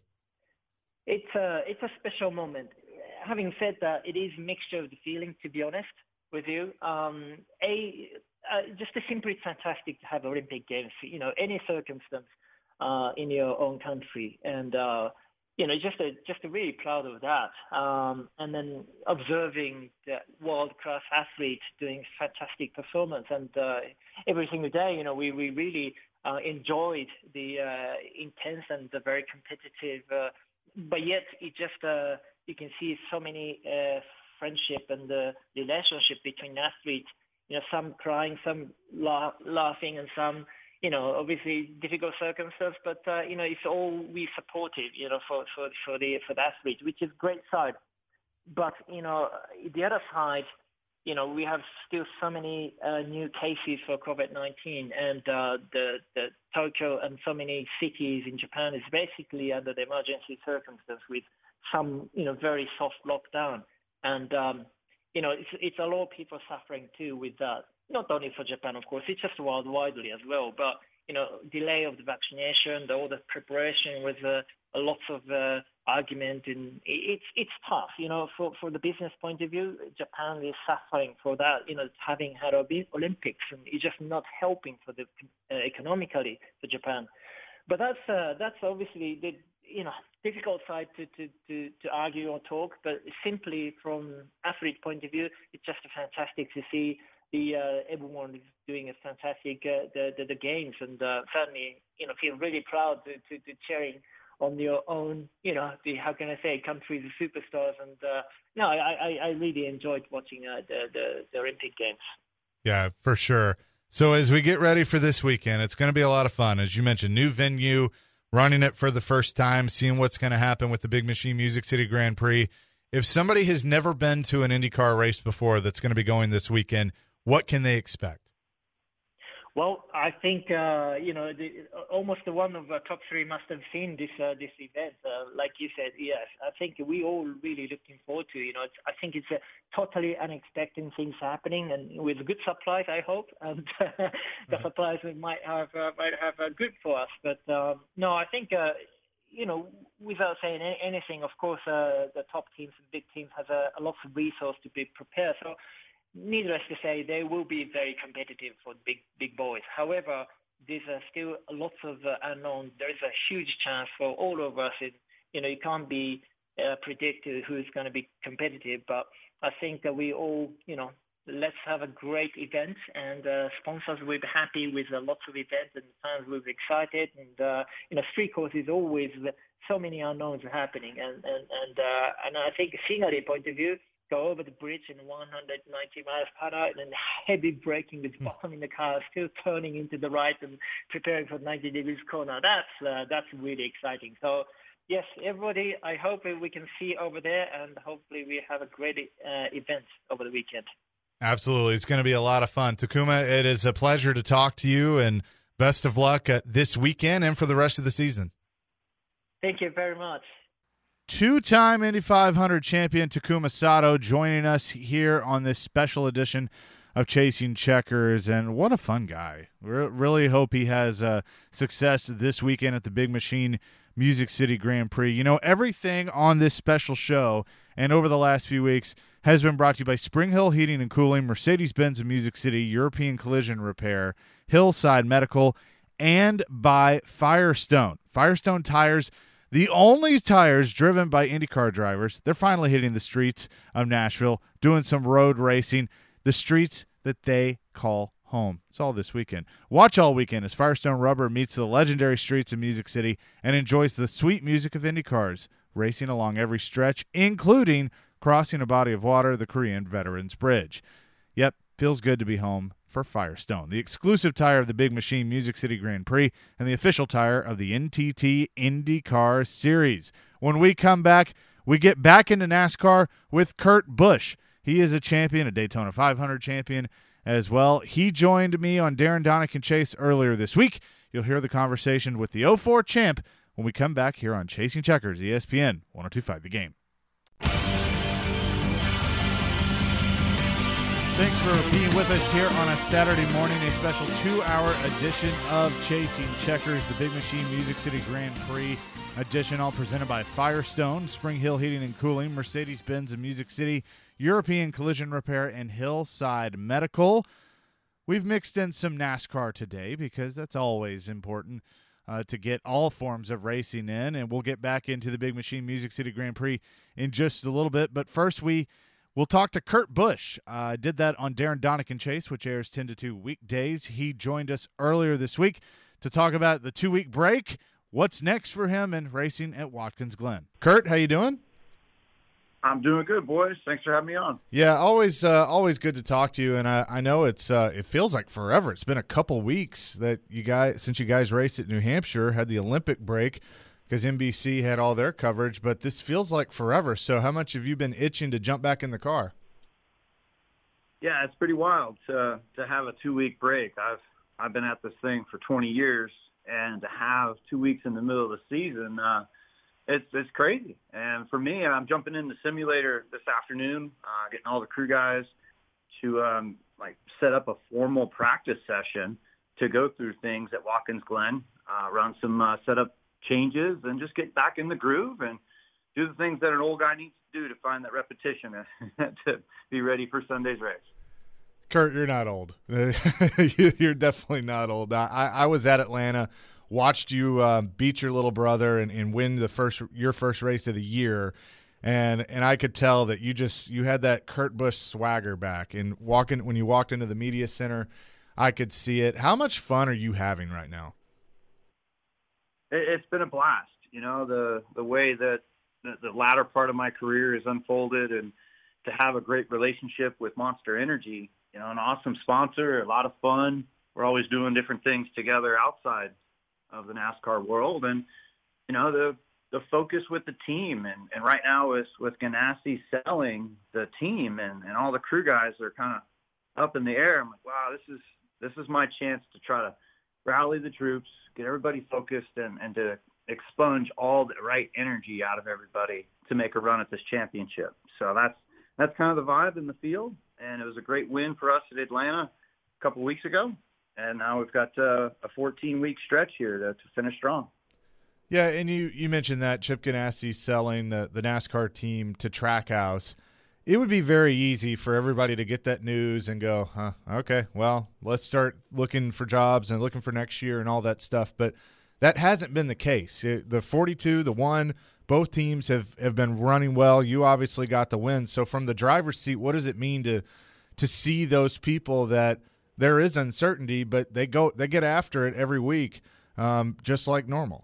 Speaker 15: It's a, it's a special moment. Having said that, it is a mixture of the feeling, to be honest with you. Um, a, uh, just a simply fantastic to have Olympic Games, you know, any circumstance uh, in your own country. And, uh, you know, just a, just a really proud of that. Um, and then observing the world-class athletes doing fantastic performance. And uh, every single day, you know, we, we really uh, enjoyed the uh, intense and the very competitive, uh, but yet it just, uh, you can see so many uh, friendship and the relationship between athletes, you know, some crying, some la- laughing, and some, you know, obviously difficult circumstances, but, uh, you know, it's all we supportive, you know, for, for, for the, for the athlete, which is great side. But, you know, the other side, you know, we have still so many uh, new cases for COVID nineteen, and uh, the, the Tokyo and so many cities in Japan is basically under the emergency circumstance with some, you know, very soft lockdown. And, um, you know, it's, it's a lot of people suffering too with that. Not only for Japan, of course, it's just worldwide as well. But, you know, delay of the vaccination, the, all the preparation with uh, a lot of uh, argument, and it's it's tough, you know, for, for the business point of view. Japan is suffering for that, you know, having had Olympics, and it's just not helping for the uh, economically for Japan. But that's uh, that's obviously the, you know, difficult side to, to, to, to argue or talk. But simply from athlete point of view, it's just fantastic to see the uh, everyone is doing a fantastic uh, the, the the games, and uh, certainly, you know, feel really proud to, to, to cheering on your own, you know, the, how can I say, countries, the superstars. And uh, no, I, I, I really enjoyed watching uh, the, the the Olympic Games.
Speaker 4: Yeah, for sure. So as we get ready for this weekend, it's going to be a lot of fun. As you mentioned, new venue, running it for the first time, seeing what's going to happen with the Big Machine Music City Grand Prix. If somebody has never been to an IndyCar race before that's going to be going this weekend, what can they expect?
Speaker 15: Well, I think, uh, you know, the, almost the one of the top three must have seen this uh, this event. Uh, like you said, yes, I think we all really looking forward to, you know, it's, I think it's a totally unexpected things happening, and with good supplies, I hope, and the supplies we might have uh, might have uh, good for us. But um, no, I think, uh, you know, without saying anything, of course, uh, the top teams and big teams has a, a lot of resource to be prepared. So, needless to say, they will be very competitive for big big boys. However, there's uh, still lots of uh, unknown. There is a huge chance for all of us. It, you know, you can't be uh, predicted who's going to be competitive. But I think that we all, you know, let's have a great event, and uh, sponsors will be happy with uh, lots of events, and fans will be excited. And uh, you know, street course is always so many unknowns happening, and and and uh, and I think scenery point of view. Go over the bridge in one hundred ninety miles per hour, and then heavy braking with bottom in the car, still turning into the right and preparing for ninety degrees corner. That's uh, that's really exciting. So, yes, everybody, I hope we can see over there, and hopefully we have a great uh, event over the weekend.
Speaker 4: Absolutely. It's going to be a lot of fun. Takuma, it is a pleasure to talk to you, and best of luck uh, this weekend and for the rest of the season.
Speaker 15: Thank you very much.
Speaker 4: Two-time Indy five hundred champion Takuma Sato joining us here on this special edition of Chasing Checkers, and what a fun guy. We really hope he has uh, success this weekend at the Big Machine Music City Grand Prix. You know, everything on this special show and over the last few weeks has been brought to you by Spring Hill Heating and Cooling, Mercedes-Benz of Music City, European Collision Repair, Hillside Medical, and by Firestone. Firestone Tires, the only tires driven by IndyCar drivers. They're finally hitting the streets of Nashville, doing some road racing, the streets that they call home. It's all this weekend. Watch all weekend as Firestone Rubber meets the legendary streets of Music City and enjoys the sweet music of IndyCars, racing along every stretch, including crossing a body of water, the Korean Veterans Bridge. Yep, feels good to be home for Firestone, the exclusive tire of the Big Machine Music City Grand Prix and the official tire of the N T T IndyCar Series. When we come back, we get back into NASCAR with Kurt Busch. He is a champion, a Daytona five hundred champion as well. He joined me on Darren Donick and Chase earlier this week. You'll hear the conversation with the oh four champ when we come back here on Chasing Checkers, E S P N one oh two point five The Game. Thanks for being with us here on a Saturday morning, a special two-hour edition of Chasing Checkers, the Big Machine Music City Grand Prix edition, all presented by Firestone, Spring Hill Heating and Cooling, Mercedes-Benz of Music City, European Collision Repair, and Hillside Medical. We've mixed in some NASCAR today because that's always important uh, to get all forms of racing in, and we'll get back into the Big Machine Music City Grand Prix in just a little bit. But first, we We'll talk to Kurt Busch. I uh, did that on Darren Donick Chase, which airs ten to two weekdays. He joined us earlier this week to talk about the two-week break, what's next for him, and racing at Watkins Glen. Kurt, how you doing?
Speaker 16: I'm doing good, boys. Thanks for having me on.
Speaker 4: Yeah, always uh, always good to talk to you, and I, I know it's uh, it feels like forever. It's been a couple weeks that you guys since you guys raced at New Hampshire, had the Olympic break, because N B C had all their coverage, but this feels like forever. So how much have you been itching to jump back in the car?
Speaker 16: Yeah, it's pretty wild to to have a two-week break. I've I've been at this thing for twenty years, and to have two weeks in the middle of the season, uh, it's it's crazy. And for me, I'm jumping in the simulator this afternoon, uh, getting all the crew guys to um, like set up a formal practice session to go through things at Watkins Glen, uh, run some uh, setup changes, and just get back in the groove and do the things that an old guy needs to do to find that repetition to be ready for Sunday's race.
Speaker 4: Kurt, you're not old. You're definitely not old. I, I was at Atlanta, watched you um, beat your little brother and, and win the first your first race of the year, and and I could tell that you just you had that Kurt Busch swagger back. And walking when you walked into the media center, I could see it. How much fun are you having right now?
Speaker 16: It's been a blast, you know, the the way that the, the latter part of my career has unfolded, and to have a great relationship with Monster Energy, you know, an awesome sponsor, a lot of fun. We're always doing different things together outside of the NASCAR world, and you know, the the focus with the team, and, and right now is with Ganassi selling the team, and, and all the crew guys are kind of up in the air. I'm like, wow, this is this is my chance to try to rally the troops, get everybody focused, and, and to expunge all the right energy out of everybody to make a run at this championship. So that's that's kind of the vibe in the field, and it was a great win for us at Atlanta a couple of weeks ago, and now we've got uh, a fourteen-week stretch here to, to finish strong.
Speaker 4: Yeah, and you, you mentioned that Chip Ganassi selling the, the NASCAR team to Trackhouse. It would be very easy for everybody to get that news and go, huh, okay, well, let's start looking for jobs and looking for next year and all that stuff. But that hasn't been the case. It, the forty-two, the one, both teams have, have been running well. You obviously got the win. So from the driver's seat, what does it mean to to see those people that there is uncertainty, but they go they get after it every week, um, just like normal?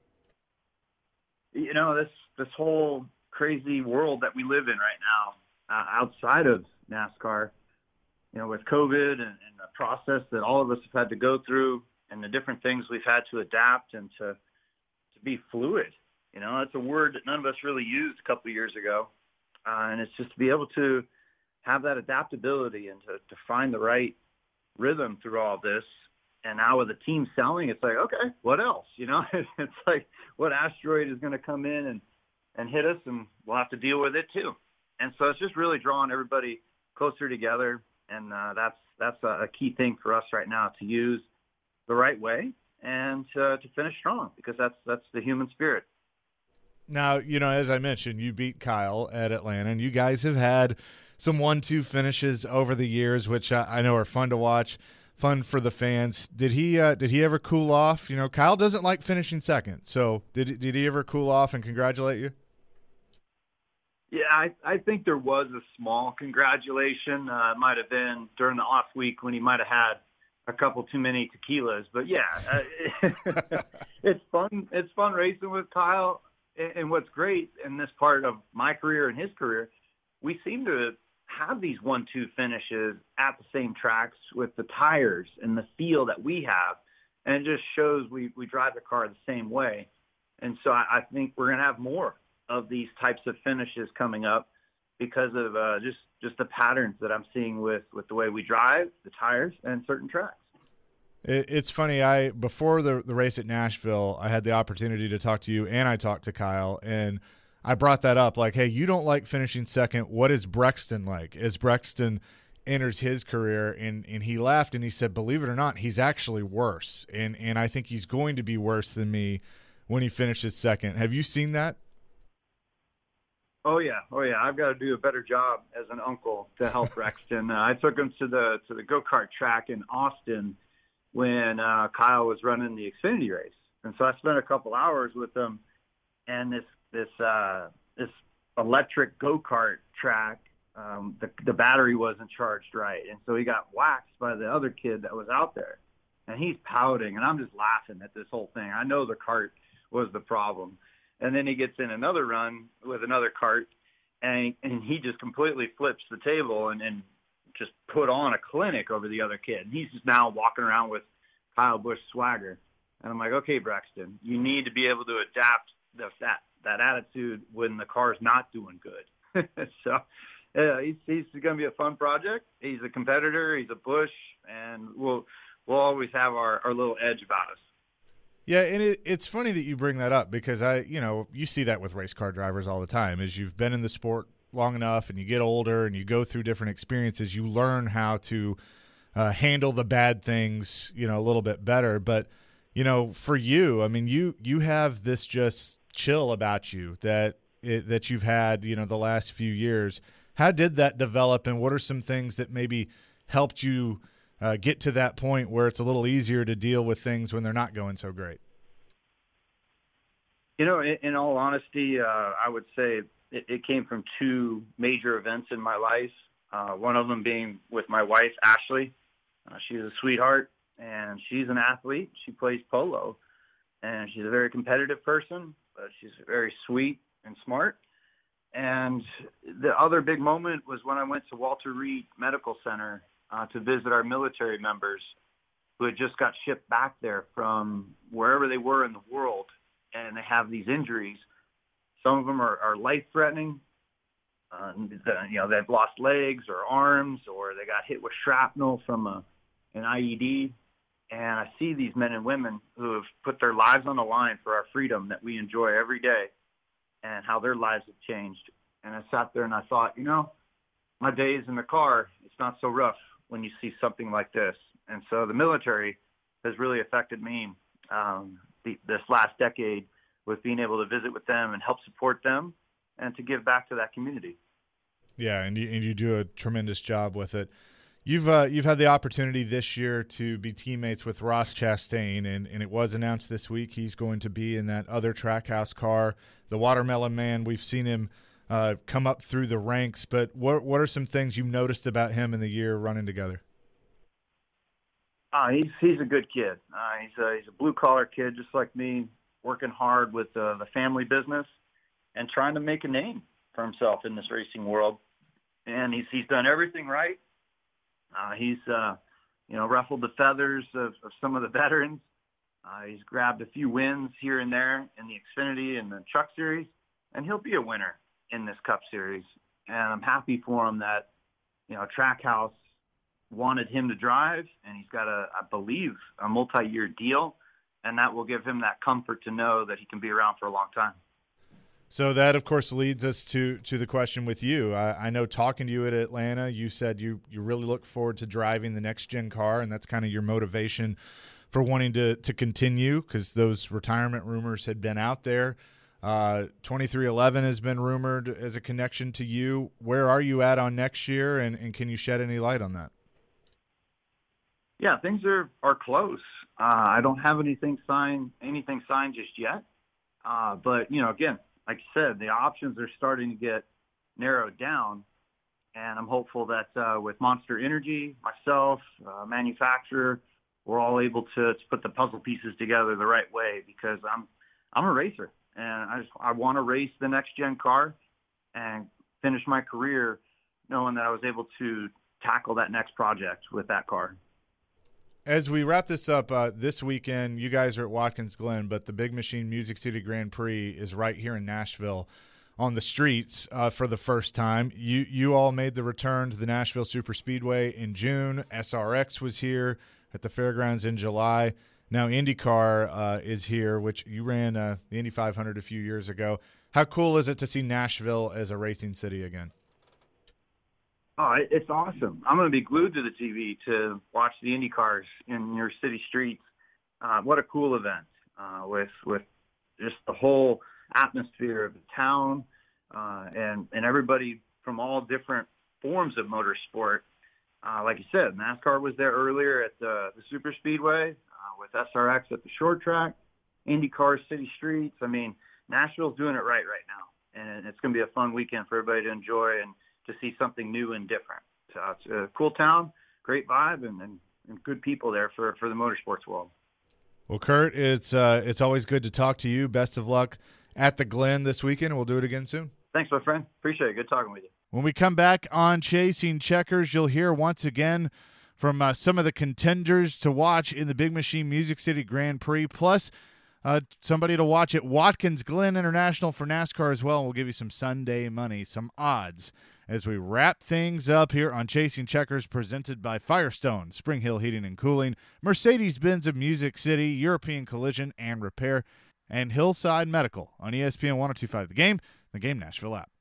Speaker 16: You know, this this whole crazy world that we live in right now, Uh, outside of NASCAR, you know, with COVID and, and the process that all of us have had to go through, and the different things we've had to adapt and to to be fluid. You know, that's a word that none of us really used a couple of years ago, uh, and it's just to be able to have that adaptability and to, to find the right rhythm through all this. And now with the team selling, it's like, okay, what else? You know, it's like, what asteroid is going to come in and, and hit us, and we'll have to deal with it too. And so it's just really drawing everybody closer together, and uh, that's that's a, a key thing for us right now, to use the right way and uh, to finish strong, because that's that's the human spirit.
Speaker 4: Now, you know, as I mentioned, you beat Kyle at Atlanta, and you guys have had some one two finishes over the years, which I, I know are fun to watch, fun for the fans. Did he uh, did he ever cool off? You know, Kyle doesn't like finishing second, so did did he ever cool off and congratulate you?
Speaker 16: Yeah, I, I think there was a small congratulation. Uh, it might have been during the off week when he might have had a couple too many tequilas. But yeah, uh, it's fun. It's fun racing with Kyle. And what's great in this part of my career and his career, we seem to have these one two finishes at the same tracks with the tires and the feel that we have. And it just shows we, we drive the car the same way. And so I, I think we're going to have more of these types of finishes coming up because of uh, just, just the patterns that I'm seeing with, with the way we drive, the tires, and certain tracks.
Speaker 4: It's funny. I before the the race at Nashville, I had the opportunity to talk to you, and I talked to Kyle, and I brought that up. Like, hey, you don't like finishing second. What is Brexton like? Is Brexton enters his career, and, and he left, and he said, believe it or not, he's actually worse. And, and I think he's going to be worse than me when he finishes second. Have you seen that?
Speaker 16: Oh yeah, oh yeah. I've got to do a better job as an uncle to help Rexton. Uh, I took him to the to the go-kart track in Austin when uh, Kyle was running the Xfinity race, and so I spent a couple hours with him. And this this uh, this electric go-kart track, um, the the battery wasn't charged right, and so he got waxed by the other kid that was out there, and he's pouting, and I'm just laughing at this whole thing. I know the cart was the problem. And then he gets in another run with another cart, and, and he just completely flips the table and, and just put on a clinic over the other kid. And he's just now walking around with Kyle Busch swagger. And I'm like, okay, Braxton, you need to be able to adapt the, that that attitude when the car's not doing good. so yeah, he's, he's going to be a fun project. He's a competitor. He's a Busch, and we'll we'll always have our, our little edge about us.
Speaker 4: Yeah, and it, it's funny that you bring that up because I, you know, you see that with race car drivers all the time. As you've been in the sport long enough and you get older and you go through different experiences, you learn how to uh, handle the bad things, you know, a little bit better. But, you know, for you, I mean, you you have this just chill about you that it, that you've had, you know, the last few years. How did that develop, and what are some things that maybe helped you Uh, get to that point where it's a little easier to deal with things when they're not going so great?
Speaker 16: You know, in, in all honesty, uh, I would say it, it came from two major events in my life. Uh, one of them being with my wife, Ashley. Uh, she's a sweetheart, and she's an athlete. She plays polo, and she's a very competitive person, but she's very sweet and smart. And the other big moment was when I went to Walter Reed Medical Center Uh, to visit our military members who had just got shipped back there from wherever they were in the world, and they have these injuries. Some of them are, are life-threatening. Uh, you know, they've lost legs or arms, or they got hit with shrapnel from a, an I E D. And I see these men and women who have put their lives on the line for our freedom that we enjoy every day, and how their lives have changed. And I sat there and I thought, you know, my days in the car, it's not so rough when you see something like this. And so the military has really affected me um, the, this last decade with being able to visit with them and help support them and to give back to that community.
Speaker 4: Yeah, and you, and you do a tremendous job with it. You've uh, you've had the opportunity this year to be teammates with Ross Chastain, and, and it was announced this week he's going to be in that other Trackhouse car, the Watermelon Man. We've seen him Uh, come up through the ranks, but what what are some things you've noticed about him in the year running together?
Speaker 16: Uh, he's he's a good kid. Uh, he's a he's a blue collar kid, just like me, working hard with uh, the family business and trying to make a name for himself in this racing world. And he's he's done everything right. Uh, he's uh, you know ruffled the feathers of, of some of the veterans. Uh, he's grabbed a few wins here and there in the Xfinity and the Truck Series, and he'll be a winner in this Cup Series. And I'm happy for him that, you know, Trackhouse wanted him to drive, and he's got a, I believe, a multi-year deal, and that will give him that comfort to know that he can be around for a long time.
Speaker 4: So that, of course, leads us to to the question with you. I, I know talking to you at Atlanta, you said you, you really look forward to driving the next-gen car, and that's kind of your motivation for wanting to, to continue, because those retirement rumors had been out there. Uh, twenty-three eleven has been rumored as a connection to you. Where are you at on next year, and, and can you shed any light on that?
Speaker 16: Yeah, things are, are close. Uh, I don't have anything signed, anything signed just yet. Uh, but, you know, again, like you said, the options are starting to get narrowed down, and I'm hopeful that uh, with Monster Energy, myself, uh, manufacturer, we're all able to, to put the puzzle pieces together the right way, because I'm I'm a racer. And I just I want to race the next gen car and finish my career knowing that I was able to tackle that next project with that car.
Speaker 4: As we wrap this up, uh, this weekend, you guys are at Watkins Glen, but the Big Machine Music City Grand Prix is right here in Nashville on the streets uh, for the first time. You you all made the return to the Nashville Super Speedway in June. S R X was here at the fairgrounds in July. Now IndyCar uh, is here, which you ran uh, the Indy five hundred a few years ago. How cool is it to see Nashville as a racing city again?
Speaker 16: Oh, Oh, it- it's awesome. I'm going to be glued to the T V to watch the Indy cars in your city streets. Uh, what a cool event uh, with with just the whole atmosphere of the town uh, and, and everybody from all different forms of motorsport. Uh, like you said, NASCAR was there earlier at the, the Super Speedway uh, with S R X at the short track, IndyCar city streets. I mean, Nashville's doing it right right now, and it's going to be a fun weekend for everybody to enjoy and to see something new and different. So it's a cool town, great vibe, and, and, and good people there for, for the motorsports world.
Speaker 4: Well, Kurt, it's uh, it's always good to talk to you. Best of luck at the Glen this weekend. We'll do it again soon.
Speaker 16: Thanks, my friend. Appreciate it. Good talking with you.
Speaker 4: When we come back on Chasing Checkers, you'll hear once again from uh, some of the contenders to watch in the Big Machine Music City Grand Prix, plus uh, somebody to watch at Watkins Glen International for NASCAR as well. And we'll give you some Sunday money, some odds, as we wrap things up here on Chasing Checkers, presented by Firestone, Spring Hill Heating and Cooling, Mercedes-Benz of Music City, European Collision and Repair, and Hillside Medical on E S P N one oh two point five The Game, the Game Nashville app.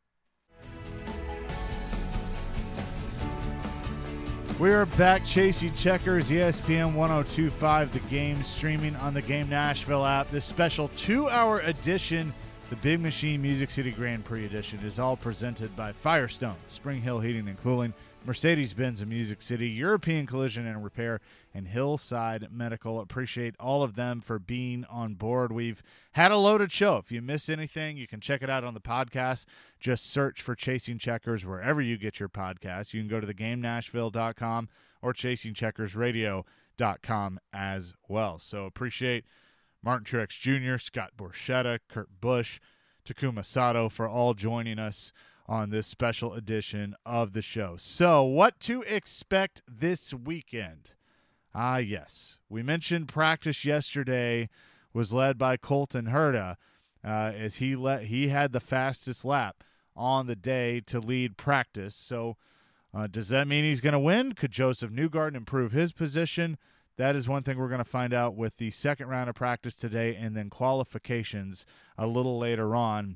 Speaker 4: We are back chasing Checkers, E S P N one oh two point five The Game, streaming on the Game Nashville app. This special two-hour edition, the Big Machine Music City Grand Prix edition, is all presented by Firestone, Spring Hill Heating and Cooling, Mercedes-Benz of Music City, European Collision and Repair, and Hillside Medical. Appreciate all of them for being on board. We've had a loaded show. If you miss anything, you can check it out on the podcast. Just search for Chasing Checkers wherever you get your podcasts. You can go to the game nashville dot com or chasing checkers radio dot com as well. So appreciate Martin Truex Junior, Scott Borchetta, Kurt Busch, Takuma Sato for all joining us on this special edition of the show. So what to expect this weekend? Ah, yes. We mentioned practice yesterday was led by Colton Herta uh, as he let he had the fastest lap on the day to lead practice. So uh, does that mean he's going to win? Could Joseph Newgarden improve his position? That is one thing we're going to find out with the second round of practice today and then qualifications a little later on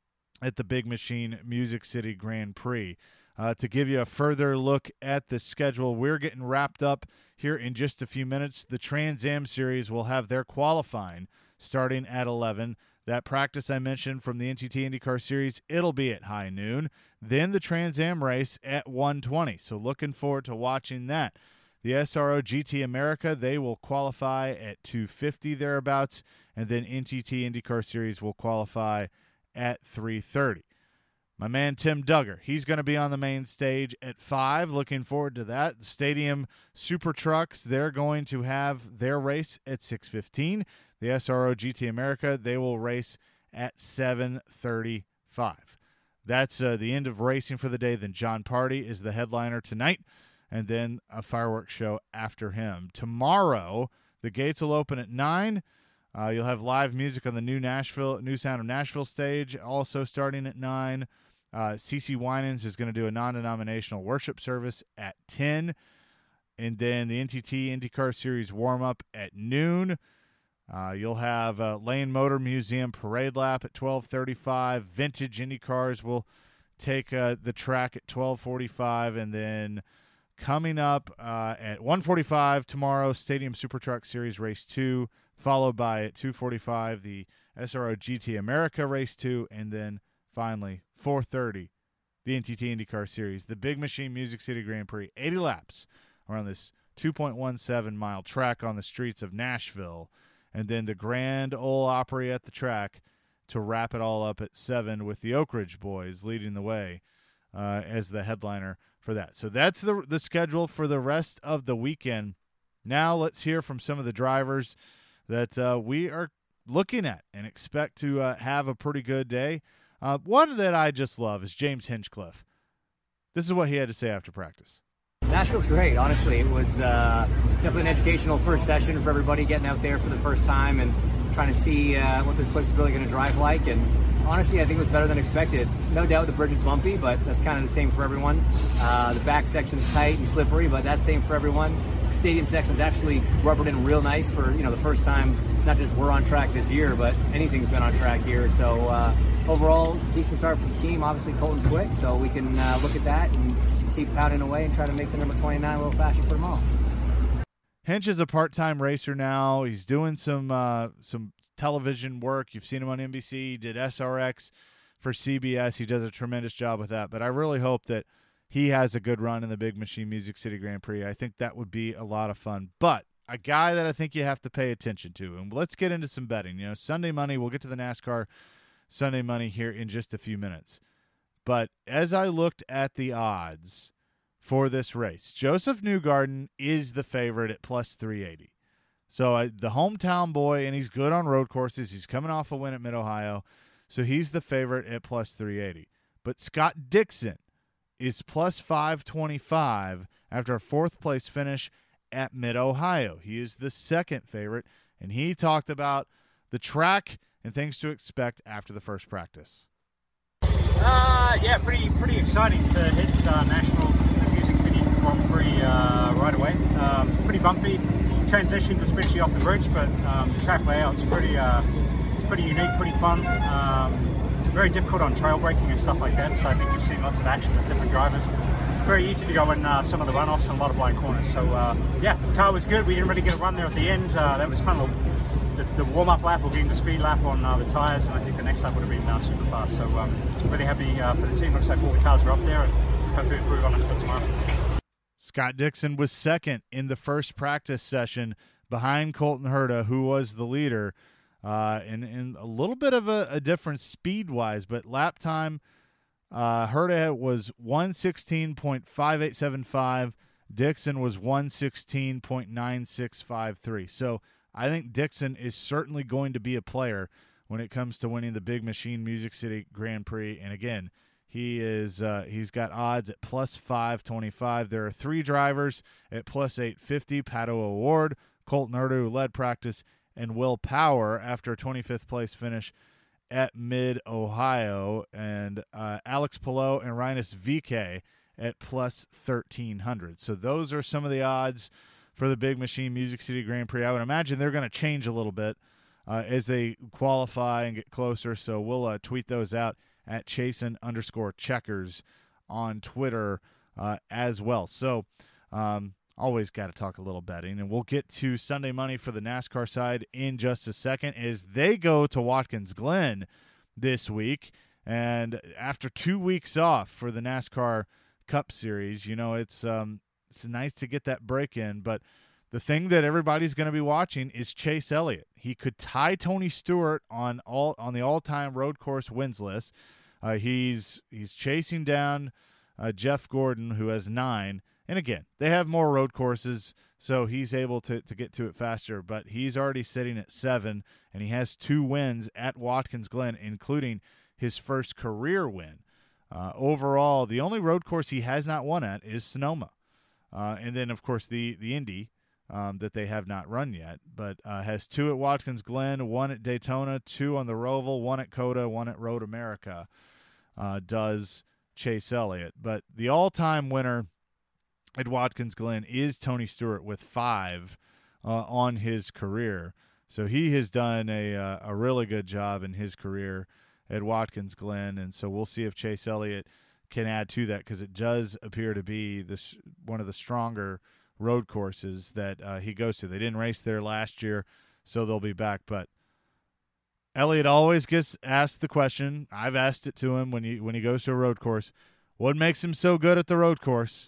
Speaker 4: at the Big Machine Music City Grand Prix. Uh, to give you a further look at the schedule, we're getting wrapped up here in just a few minutes. The Trans Am Series will have their qualifying starting at eleven. That practice I mentioned from the N T T IndyCar Series, it'll be at high noon. Then the Trans Am race at one twenty. So looking forward to watching that. The S R O G T America, they will qualify at two fifty thereabouts, and then N T T IndyCar Series will qualify at three thirty. My man Tim Duggar, he's going to be on the main stage at five. Looking forward to that. The Stadium Super Trucks, they're going to have their race at six fifteen. The S R O G T America, they will race at seven thirty-five. That's uh, the end of racing for the day. Then John Party is the headliner tonight, and then a fireworks show after him. Tomorrow, the gates will open at nine. Uh, you'll have live music on the new Nashville, New Sound of Nashville stage, also starting at nine. Uh, CeCe Winans is going to do a non-denominational worship service at ten. And then the N T T IndyCar Series warm-up at noon. Uh, you'll have uh, Lane Motor Museum Parade Lap at twelve thirty-five. Vintage Indy Cars will take uh, the track at twelve forty-five. And then coming up uh, at one forty-five tomorrow, Stadium Super Truck Series Race two, followed by at two forty-five the S R O G T America Race two, and then finally four thirty the N T T IndyCar Series, the Big Machine Music City Grand Prix, eighty laps around this two point one seven mile track on the streets of Nashville, and then the Grand Ole Opry at the track to wrap it all up at seven with the Oak Ridge Boys leading the way uh, as the headliner for that. So that's the the schedule for the rest of the weekend. Now let's hear from some of the drivers that uh, we are looking at and expect to uh, have a pretty good day. Uh, one that I just love is James Hinchcliffe. This is what he had to say after practice.
Speaker 17: Nashville's great, honestly. It was uh, definitely an educational first session for everybody getting out there for the first time and trying to see uh, what this place is really going to drive like. And honestly, I think it was better than expected. No doubt the bridge is bumpy, but that's kind of the same for everyone. Uh, the back section's tight and slippery, but that's the same for everyone. The stadium section's actually rubbered in real nice for, you know, the first time. Not just we're on track this year, but anything's been on track here. So uh, overall, decent start for the team. Obviously, Colton's quick, so we can uh, look at that and keep pounding away and try to make the number twenty-nine a little faster for tomorrow.
Speaker 4: Hinch is a part-time racer now. He's doing some uh, some television work. You've seen him on N B C. He did S R X for C B S. He does a tremendous job with that. But I really hope that he has a good run in the Big Machine Music City Grand Prix. I think that would be a lot of fun. But a guy that I think you have to pay attention to, and let's get into some betting. You know, Sunday money, we'll get to the NASCAR Sunday money here in just a few minutes. But as I looked at the odds for this race, Joseph Newgarden is the favorite at plus three eighty. So uh, the hometown boy, and he's good on road courses. He's coming off a win at Mid-Ohio, so he's the favorite at plus three eighty. But Scott Dixon is plus five twenty-five after a fourth-place finish at Mid-Ohio. He is the second favorite, and he talked about the track and things to expect after the first practice.
Speaker 18: Uh, yeah, pretty pretty exciting to hit uh, National Music City Grand Prix uh, right away. Um, pretty bumpy transitions, especially off the bridge, but um, the track layout's pretty uh, it's pretty unique, pretty fun. Um, very difficult on trail braking and stuff like that. So I think you've seen lots of action with different drivers. Very easy to go in uh, some of the runoffs and a lot of blind corners. So uh, yeah, the car was good. We didn't really get a run there at the end. Uh, that was kind of the, the warm-up lap or getting the speed lap on uh, the tyres, and I think the next lap would have been uh, super fast. So um, really happy uh, for the team. Looks like all the cars are up there, and hopefully improve on it for tomorrow.
Speaker 4: Scott Dixon was second in the first practice session behind Colton Herta, who was the leader, uh, and, and a little bit of a, a difference speed-wise, but lap time, uh, Herta was one sixteen point five eight seven five. Dixon was one sixteen point nine six five three. So I think Dixon is certainly going to be a player when it comes to winning the Big Machine Music City Grand Prix. And again, he is uh, he's got odds at plus five twenty-five. There are three drivers at plus eight fifty: Pato O'Ward, Colton Herta, who led practice, and Will Power after a twenty-fifth place finish at Mid-Ohio, and uh, Alex Palou and Rinus V K at plus thirteen hundred. So those are some of the odds for the Big Machine Music City Grand Prix. I would imagine they're going to change a little bit uh, as they qualify and get closer, so we'll uh, tweet those out at Chasen underscore checkers on Twitter uh, as well. So um, always got to talk a little betting, and we'll get to Sunday money for the NASCAR side in just a second as they go to Watkins Glen this week. And after two weeks off for the NASCAR Cup Series, you know, it's um, it's nice to get that break in, but the thing that everybody's going to be watching is Chase Elliott. He could tie Tony Stewart on all on the all-time road course wins list. Uh, he's he's chasing down uh, Jeff Gordon, who has nine. And again, they have more road courses, so he's able to, to get to it faster. But he's already sitting at seven, and he has two wins at Watkins Glen, including his first career win. Uh, overall, the only road course he has not won at is Sonoma. Uh, and then, of course, the, the Indy um, that they have not run yet, but uh, has two at Watkins Glen, one at Daytona, two on the Roval, one at COTA, one at Road America, uh, does Chase Elliott. But the all-time winner at Watkins Glen is Tony Stewart with five uh, on his career. So he has done a, uh, a really good job in his career at Watkins Glen, and so we'll see if Chase Elliott can add to that, because it does appear to be this one of the stronger road courses that uh, he goes to. They didn't race there last year, so they'll be back. But Elliott always gets asked the question. I've asked it to him when he when he goes to a road course. What makes him so good at the road course?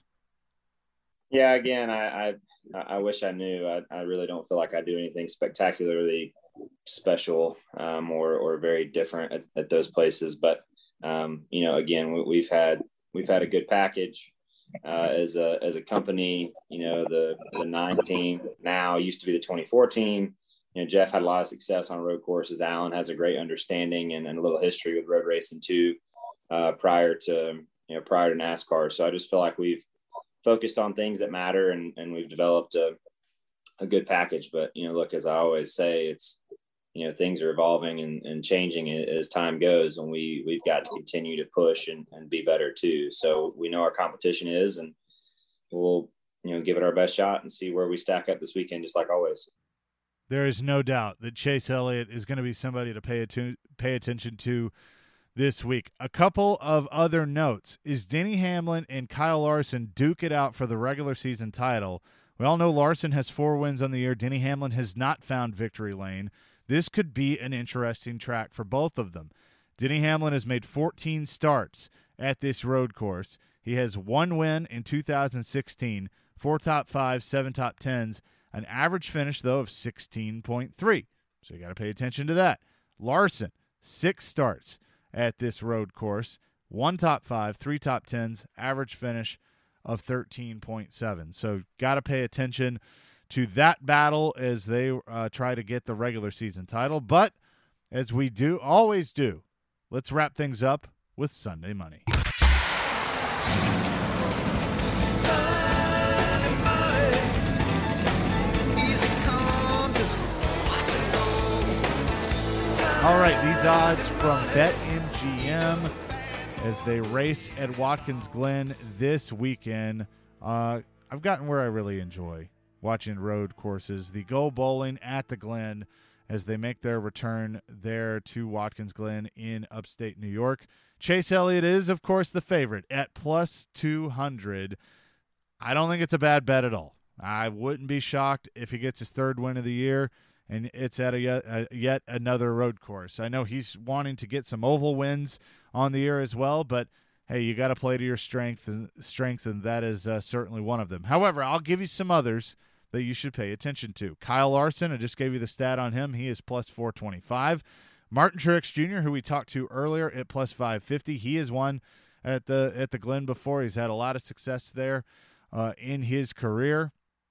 Speaker 10: Yeah, again, I I, I wish I knew. I, I really don't feel like I do anything spectacularly special um, or or very different at, at those places, but. Um, you know, again, we, we've had we've had a good package uh, as a as a company. You know, the the nine team now used to be the twenty-four team. You know, Jeff had a lot of success on road courses. Alan has a great understanding and, and a little history with road racing too, uh, prior to you know prior to NASCAR. So I just feel like we've focused on things that matter, and and we've developed a a good package. But you know, look, as I always say, it's you know, things are evolving and, and changing as time goes, and we, we've got to continue to push and, and be better too. So we know our competition is, and we'll, you know, give it our best shot and see where we stack up this weekend, just like always.
Speaker 4: There is no doubt that Chase Elliott is going to be somebody to pay, atu- pay attention to this week. A couple of other notes. Is Denny Hamlin and Kyle Larson duke it out for the regular season title? We all know Larson has four wins on the year. Denny Hamlin has not found victory lane. This could be an interesting track for both of them. Denny Hamlin has made fourteen starts at this road course. He has one win in two thousand sixteen, four top fives, seven top tens, an average finish, though, of sixteen point three. So you got to pay attention to that. Larson, six starts at this road course, one top five, three top tens, average finish of thirteen point seven. So got to pay attention to that battle as they uh, try to get the regular season title. But as we do, always do, let's wrap things up with Sunday Money.
Speaker 1: Sunday Money. Easy come, just watch it go.
Speaker 4: All right, these odds from BetMGM as they race at Watkins Glen this weekend. Uh, I've gotten where I really enjoy watching road courses. The Go Bowling at the Glen as they make their return there to Watkins Glen in upstate New York. Chase Elliott is, of course, the favorite at plus two hundred. I don't think it's a bad bet at all. I wouldn't be shocked if he gets his third win of the year and it's at a yet, a, yet another road course. I know he's wanting to get some oval wins on the year as well, but hey, you got to play to your strength and strengths, and that is uh, certainly one of them. However, I'll give you some others that you should pay attention to. Kyle Larson, I just gave you the stat on him. He is plus four twenty-five. Martin Truex Junior, who we talked to earlier, at plus five fifty. He has won at the at the Glen before. He's had a lot of success there uh, in his career.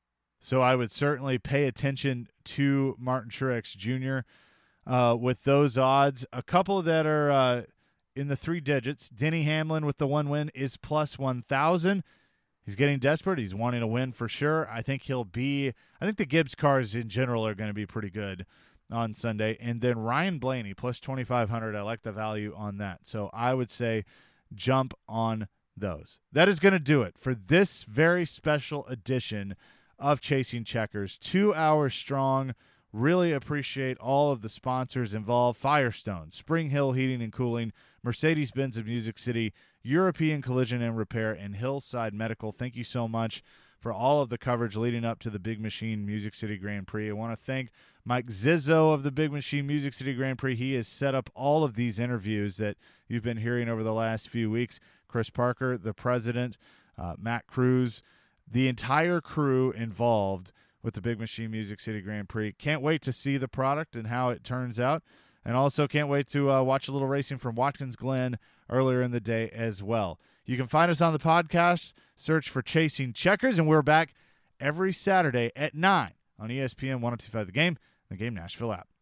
Speaker 4: So I would certainly pay attention to Martin Truex Junior Uh, with those odds. A couple that are uh, in the three digits. Denny Hamlin with the one win is plus one thousand. He's getting desperate. He's wanting a win for sure. I think he'll be – I think the Gibbs cars in general are going to be pretty good on Sunday. And then Ryan Blaney, plus twenty-five hundred. I like the value on that. So I would say jump on those. That is going to do it for this very special edition of Chasing Checkers. Two hours strong. Really appreciate all of the sponsors involved. Firestone, Spring Hill Heating and Cooling, Mercedes-Benz of Music City, European Collision and Repair, and Hillside Medical. Thank you so much for all of the coverage leading up to the Big Machine Music City Grand Prix. I want to thank Mike Zizzo of the Big Machine Music City Grand Prix. He has set up all of these interviews that you've been hearing over the last few weeks. Chris Parker, the president, uh, Matt Cruz, the entire crew involved with the Big Machine Music City Grand Prix. Can't wait to see the product and how it turns out. And also can't wait to uh, watch a little racing from Watkins Glen earlier in the day as well. You can find us on the podcast. Search for Chasing Checkers, and we're back every Saturday at nine on E S P N one oh two point five The Game, the Game Nashville app.